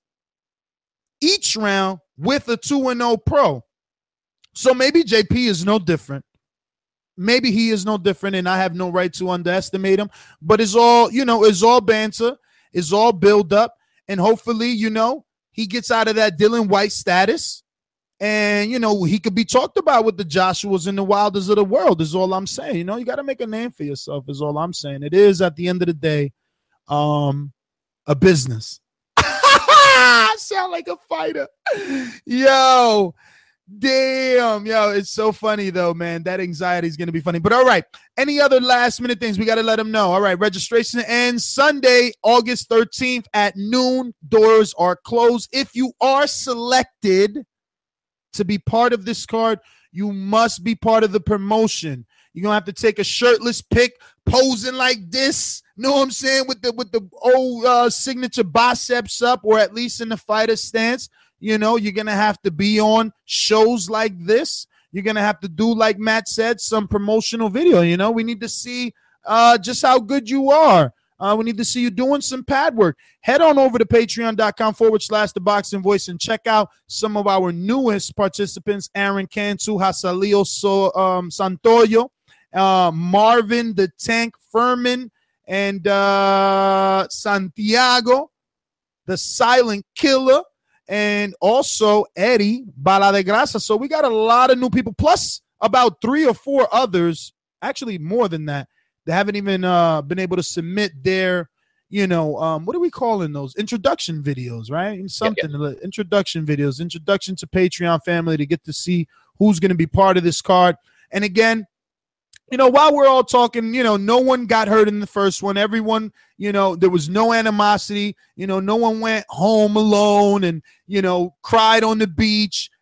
each round with a two and oh pro. So maybe J P is no different. Maybe he is no different, and I have no right to underestimate him. But it's all, you know, it's all banter. It's all build up. And hopefully, you know, he gets out of that Dylan White status. And, you know, he could be talked about with the Joshuas and the Wilders of the world is all I'm saying. You know, you got to make a name for yourself is all I'm saying. It is, at the end of the day, um, a business. I sound like a fighter. Yo, damn. Yo, it's so funny, though, man. That anxiety is going to be funny. But all right, any other last minute things we got to let them know? All right, registration ends Sunday, August thirteenth at noon. Doors are closed. If you are selected to be part of this card, you must be part of the promotion. You're going to have to take a shirtless pic, posing like this. Know what I'm saying? With the with the old uh, signature biceps up, or at least in the fighter stance. You know, you're going to have to be on shows like this. You're going to have to do, like Matt said, some promotional video. You know, we need to see uh, just how good you are. Uh, we need to see you doing some pad work. Head on over to patreon.com forward slash the boxing voice and check out some of our newest participants: Aaron Cantu, Hasalio so, um, Santoyo, uh, Marvin the Tank Furman, and uh, Santiago, the Silent Killer, and also Eddie Bala de Grasa. So we got a lot of new people, plus about three or four others, actually more than that, they haven't even uh, been able to submit their, you know, um, what are we calling those? Introduction videos, right? Something, yeah, yeah. Introduction videos, introduction to Patreon family to get to see who's going to be part of this card. And again, you know, while we're all talking, you know, no one got hurt in the first one. Everyone, you know, there was no animosity. You know, no one went home alone and, you know, cried on the beach.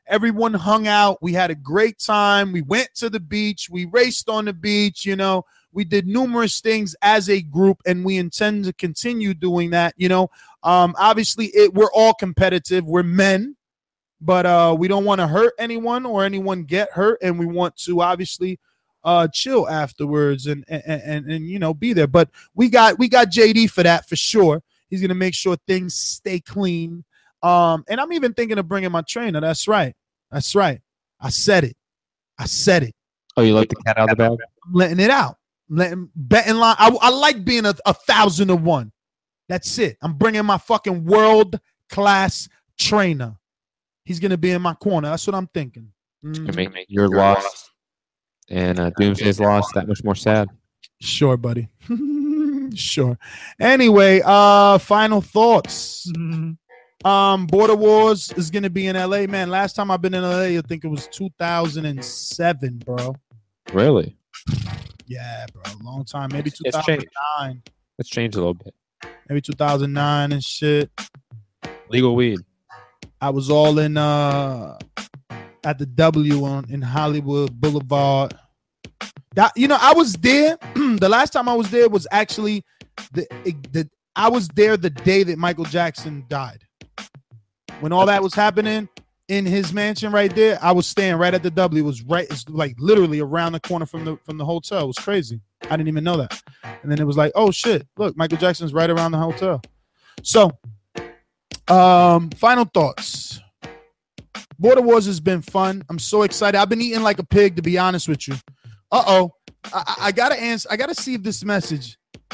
Everyone hung out. We had a great time. We went to the beach. We raced on the beach. You know, we did numerous things as a group, and we intend to continue doing that. You know, um, obviously, it, we're all competitive. We're men, but uh, we don't want to hurt anyone or anyone get hurt, and we want to obviously uh, chill afterwards and, and and and you know be there. But we got we got J D for that for sure. He's gonna make sure things stay clean. Um, and I'm even thinking of bringing my trainer. That's right. That's right. I said it. I said it. Oh, you let the cat out of the bag? I'm letting it out. I'm letting betting line. I, I like being a, a thousand to one. That's it. I'm bringing my fucking world class trainer. He's gonna be in my corner. That's what I'm thinking. Mm-hmm. I mean, you're lost, and uh, Doomsday's lost. That much more sad. Sure, buddy. Sure. Anyway, uh, final thoughts. Mm-hmm. Um, Border Wars is gonna be in L A, man. Last time I've been in L A, I think it was two thousand seven, bro. Really? Yeah, bro. Long time. Maybe It's- it's two thousand nine. It's changed a little bit. Maybe two thousand nine and shit. Legal weed. I was all in uh at the W on in Hollywood Boulevard. That you know, I was there. The last time I was there was actually the the I was there the day that Michael Jackson died. When all that was happening in his mansion right there, I was staying right at the W. It was right, it's like literally around the corner from the from the hotel. It was crazy. I didn't even know that. And then it was like, oh shit, look, Michael Jackson's right around the hotel. So, um, final thoughts. Border Wars has been fun. I'm so excited. I've been eating like a pig, to be honest with you. Uh oh, I, I gotta answer. I gotta see if this message.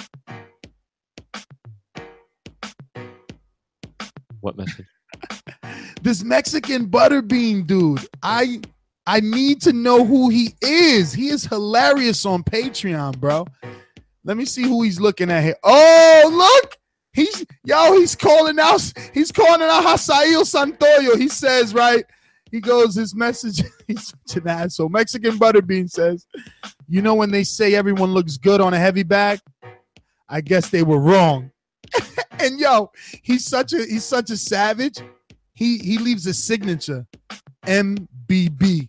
What message? This Mexican butterbean dude. I I need to know who he is. He is hilarious on Patreon, bro. Let me see who he's looking at here. Oh, look. He's yo, he's calling out, he's calling out Hasael Santoyo. He says, right? He goes, his message, he's such an asshole. Mexican butterbean says, you know when they say everyone looks good on a heavy bag? I guess they were wrong. And yo, he's such a he's such a savage. He he leaves a signature, M B B.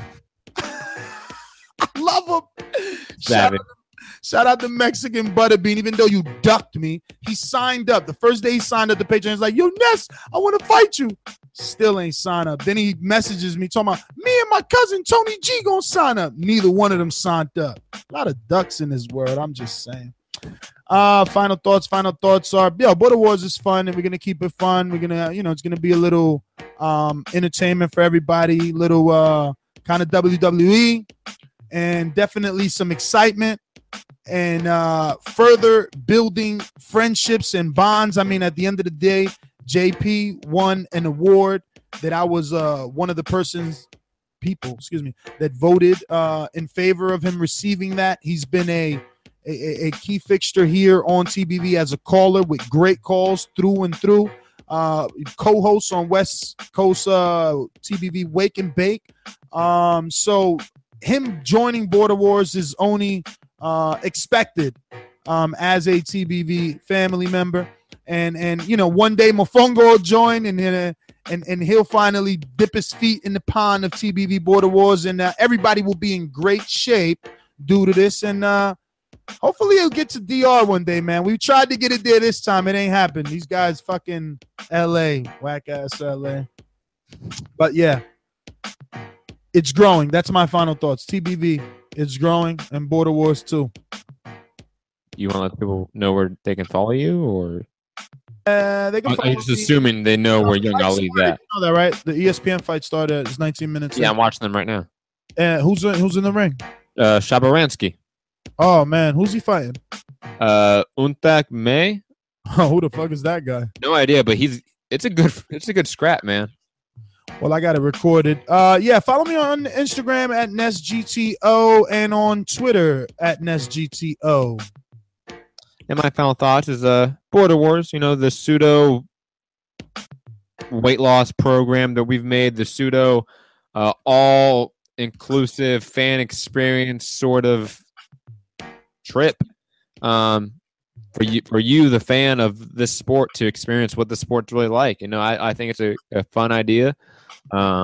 I love him. Shout out, shout out to Mexican Butterbean. Even though you ducked me, he signed up. The first day he signed up the Patreon, he's like, yo, Ness, I want to fight you. Still ain't signed up. Then he messages me talking about me and my cousin Tony G gonna sign up. Neither one of them signed up. A lot of ducks in this world. I'm just saying. Uh, final thoughts. Final thoughts are, yo, Border Wars is fun, and we're gonna keep it fun. We're gonna, you know, it's gonna be a little um entertainment for everybody, little uh kind of W W E, and definitely some excitement and uh further building friendships and bonds. I mean, at the end of the day, J P won an award that I was uh one of the persons people, excuse me, that voted uh in favor of him receiving that. He's been a A, a key fixture here on T B V as a caller with great calls through and through. Uh, co-host on West Coast uh, T B V Wake and Bake. Um, so him joining Border Wars is only uh, expected um, as a T B V family member. And and you know, one day Mofongo will join, and then uh, and and he'll finally dip his feet in the pond of T B V Border Wars, and uh, everybody will be in great shape due to this. And uh, hopefully he'll get to D R one day, man. We tried to get it there this time. It ain't happened. These guys fucking L A. Whack ass L A. But yeah, it's growing. That's my final thoughts. T B V is growing, and Border Wars too. You want to let people know where they can follow you, or uh, they can follow I'm just me. assuming they know where Young Ali's at. You know that, right? The E S P N fight started. It's nineteen minutes. Yeah, in. I'm watching them right now. Uh, who's in, who's in the ring? Uh, Shabaransky. Oh man, who's he fighting? Uh, Untak May. Oh, who the fuck is that guy? No idea, but he's it's a good it's a good scrap, man. Well, I got it recorded. Uh, yeah, follow me on Instagram at NestGTO and on Twitter at NestGTO. And my final thoughts is uh Border Wars. You know, the pseudo weight loss program that we've made, the pseudo uh, all inclusive fan experience sort of trip um, for you, for you, the fan of this sport, to experience what the sport's really like. You know, I, I think it's a, a fun idea. Um,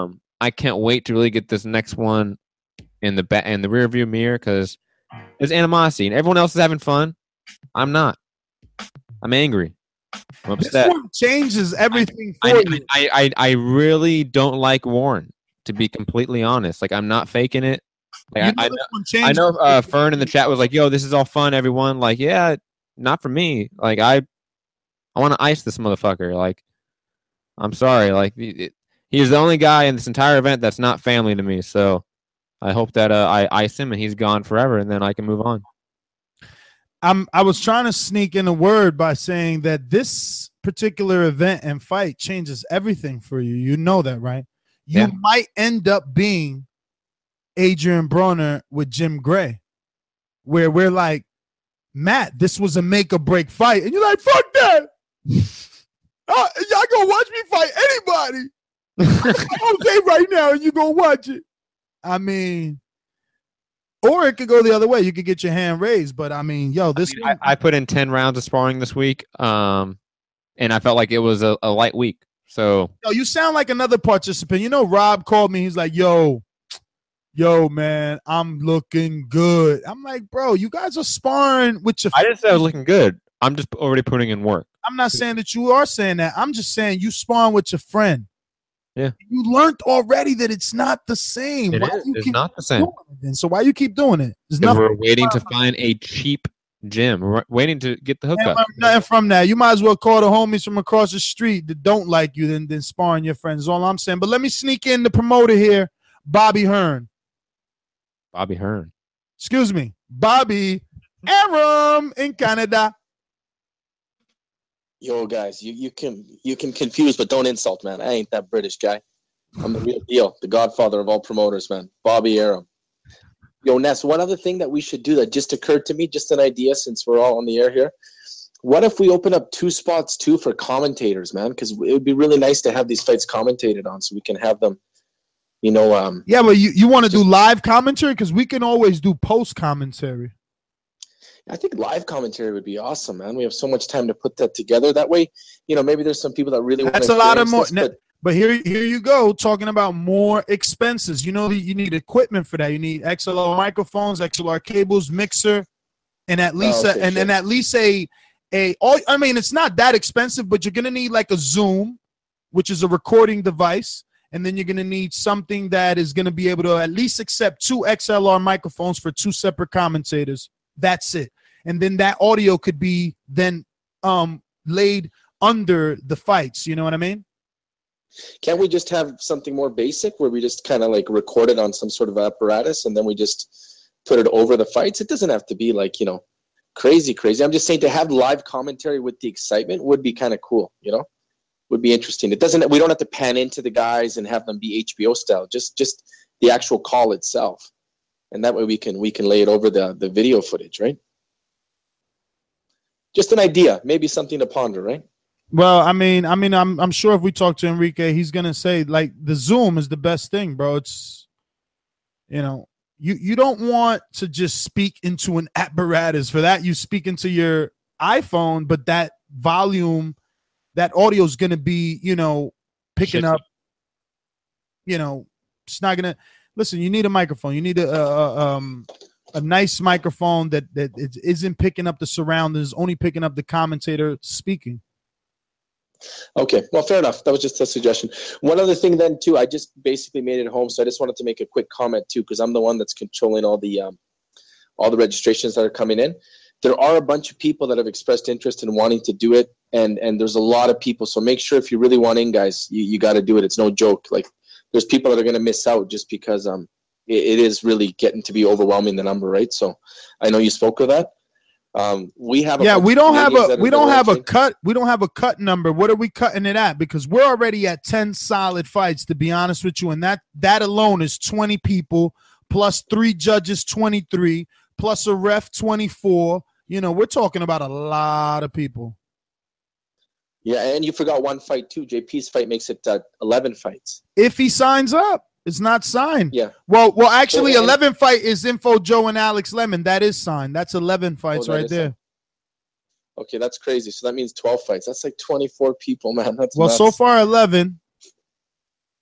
I can't wait to really get this next one in the ba- in the rearview mirror because there's animosity and everyone else is having fun. I'm not. I'm angry. I'm upset. This one changes everything I, for I, you. I, I, I really don't like Warren, to be completely honest. Like, I'm not faking it. Like, You I, I know know, this one I changes know uh, everything. Fern in the chat was like, yo, this is all fun, everyone. Like, yeah, not for me. Like, I I want to ice this motherfucker. Like, I'm sorry. Like, it, he's the only guy in this entire event that's not family to me. So I hope that uh, I ice him and he's gone forever, and then I can move on. I'm I was trying to sneak in a word by saying that this particular event and fight changes everything for you. You know that, right? You Yeah. might end up being Adrian Broner with Jim Gray, where we're like, Matt, this was a make or break fight, and you're like, fuck that. uh, y'all gonna watch me fight anybody? I'm gonna say right now, and you gonna watch it. I mean, or it could go the other way. You could get your hand raised, but I mean, yo, this I, mean, I, I put in ten rounds of sparring this week, um, and I felt like it was a, a light week. So, yo, you sound like another participant. You know, Rob called me. He's like, yo, yo, man, I'm looking good. I'm like, bro, you guys are sparring with your. I didn't say I was looking good. I'm just already putting in work. I'm not saying that you are saying that. I'm just saying you sparring with your friend. Yeah. You learned already that it's not the same. It Why is. do you It's keep not the same. doing it then? So why you keep doing it? There's Because nothing. we're waiting to find a cheap gym. We're waiting to get the hookup. Learn nothing from that. You might as well call the homies from across the street that don't like you than, than sparring your friends. Is all I'm saying. But let me sneak in the promoter here, Bobby Hearn. Bobby Hearn. Excuse me, Bobby Arum in Canada. Yo, guys, you, you can you can confuse, but don't insult, man. I ain't that British guy. I'm the real deal, the godfather of all promoters, man. Bobby Arum. Yo, Ness, one other thing that we should do that just occurred to me, just an idea since we're all on the air here. What if we open up two spots, too, for commentators, man? Because it would be really nice to have these fights commentated on so we can have them, you know. Um, yeah, but you, you want to do live commentary? Because we can always do post commentary. I think live commentary would be awesome, man. We have so much time to put that together. That way, you know, maybe there's some people that really want to That's a lot of more. this, but, But here, here you go, talking about more expenses. You know, you need equipment for that. You need X L R microphones, X L R cables, mixer, and at least, Oh, a, okay, and sure. then at least a, a. All, I mean, it's not that expensive, but you're gonna need like a Zoom, which is a recording device, and then you're gonna need something that is gonna be able to at least accept two X L R microphones for two separate commentators. That's it, and then that audio could be then um laid under the fights. You know what I mean? Can't we just have something more basic where we just kind of like record it on some sort of apparatus and then we just put it over the fights? It doesn't have to be like, you know, crazy, crazy. I'm just saying to have live commentary with the excitement would be kind of cool, you know, would be interesting. It doesn't, we don't have to pan into the guys and have them be H B O style, just, just the actual call itself. And that way we can, we can lay it over the, the video footage, right? Just an idea, maybe something to ponder, right? Well, I mean, I mean, I'm I'm sure if we talk to Enrique, he's gonna say like the Zoom is the best thing, bro. It's, you know, you you don't want to just speak into an apparatus. For that, you speak into your iPhone, but that volume, that audio is gonna be, you know, picking Shit. up. You know, it's not gonna listen. You need a microphone. You need a, a um a nice microphone that that it isn't picking up the surroundings, only picking up the commentator speaking. Okay, well, fair enough. That was just a suggestion. One other thing then, too, I just basically made it home, so I just wanted to make a quick comment, too, because I'm the one that's controlling all the um, all the registrations that are coming in. There are a bunch of people that have expressed interest in wanting to do it, and and there's a lot of people, so make sure if you really want in, guys, you, you got to do it. It's no joke. Like, there's people that are going to miss out just because um it, it is really getting to be overwhelming, the number, right? So I know you spoke of that. Um, we have a yeah, bunch we of don't have Canadians a that we are don't have a launching. cut we don't have a cut number. What are we cutting it at? Because we're already at ten solid fights, to be honest with you, and that that alone is twenty people plus three judges, twenty-three plus a ref, twenty-four. You know, we're talking about a lot of people. Yeah, and you forgot one fight too. J P's fight makes it uh, eleven fights. If he signs up, it's not signed. Yeah. Well, well, actually, Well, and- eleven fight is Info Joe and Alex Lemon. That is signed. That's eleven fights Oh, that right is there. signed. Okay, that's crazy. So that means twelve fights. That's like twenty-four people, man. That's Well, nuts. so far eleven.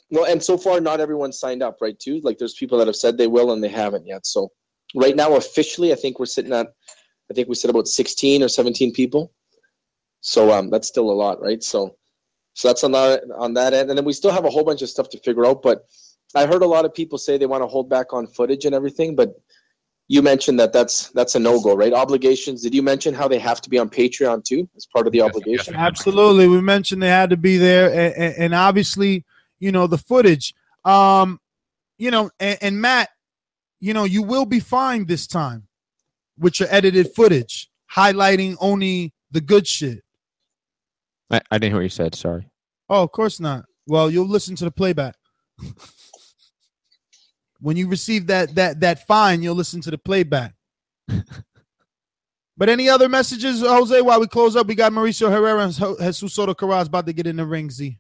Well, and so far, not everyone signed up, right? Too like there's people that have said they will and they haven't yet. So right now, officially, I think we're sitting at, I think we said about sixteen or seventeen people. So um, that's still a lot, right? So, so that's on that on that end, and then we still have a whole bunch of stuff to figure out. But I heard a lot of people say they want to hold back on footage and everything, but you mentioned that that's that's a no-go, right? Obligations. Did you mention how they have to be on Patreon too as part of the obligation? Absolutely. We mentioned they had to be there, and, and, and obviously, you know, the footage. Um, you know, and, and Matt, you know, you will be fined this time with your edited footage, highlighting only the good shit. I, I didn't hear what you said. Sorry. Oh, of course not. Well, you'll listen to the playback. When you receive that that that fine, you'll listen to the playback. But any other messages, Jose, while we close up? We got Mauricio Herrera and Jesus Soto Carras about to get in the ring, Z.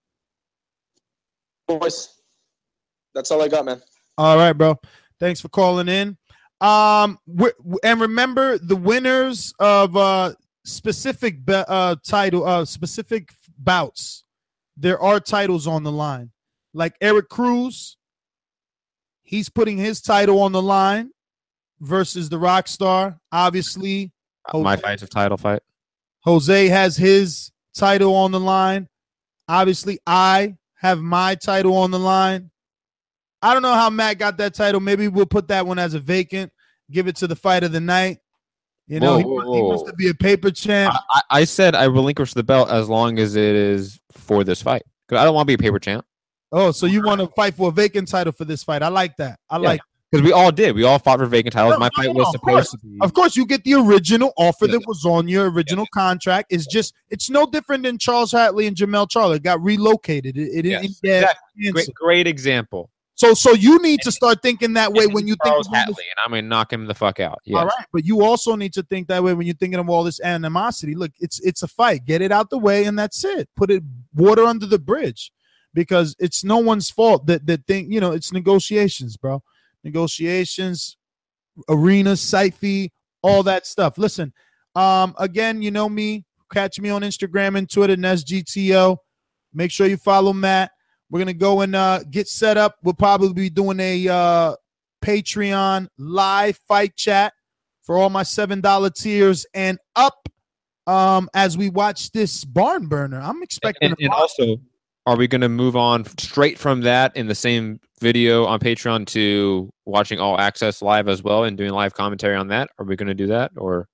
Boys, that's all I got, man. All right, bro. Thanks for calling in. Um, and remember the winners of uh specific be- uh title uh specific bouts. There are titles on the line, like Eric Cruz. He's putting his title on the line versus the Rockstar. Obviously, Jose, my fight's a title fight. Jose has his title on the line. Obviously, I have my title on the line. I don't know how Matt got that title. Maybe we'll put that one as a vacant. Give it to the fight of the night. You know, whoa, he, whoa, he whoa. wants to be a paper champ. I, I said I relinquish the belt as long as it is for this fight. Because I don't want to be a paper champ. Oh, so you want to fight for a vacant title for this fight? I like that. I Yeah. like Because we all did. We all fought for vacant titles. No, My no, fight no, was of supposed course. to be. Of course, you get the original offer that was on your original contract. It's just, it's no different than Charles Hatley and Jamel Charlo. It got relocated. It, it Yes, didn't get exactly. canceled. Great, great example. So, so you need to start thinking that way when you think Charles of all Hatley, this- and I'm going to knock him the fuck out. Yes. All right, but you also need to think that way when you're thinking of all this animosity. Look, it's it's a fight. Get it out the way, and that's it. Put it water under the bridge, because it's no one's fault that that thing. You know, it's negotiations, bro. Negotiations, arena, site fee, all that stuff. Listen, um, again, you know me. Catch me on Instagram and Twitter, Ness G T O. Make sure you follow Matt. We're gonna go and uh, get set up. We'll probably be doing a uh, Patreon live fight chat for all my seven dollar tiers and up um, as we watch this barn burner. I'm expecting. And, and also, are we going to move on straight from that in the same video on Patreon to watching All Access live as well and doing live commentary on that? Are we going to do that, or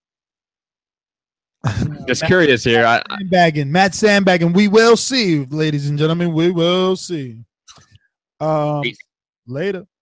just Matt, curious here? I, I, Sandbagging, Matt Sandbagging. We will see, ladies and gentlemen. We will see. Um, later.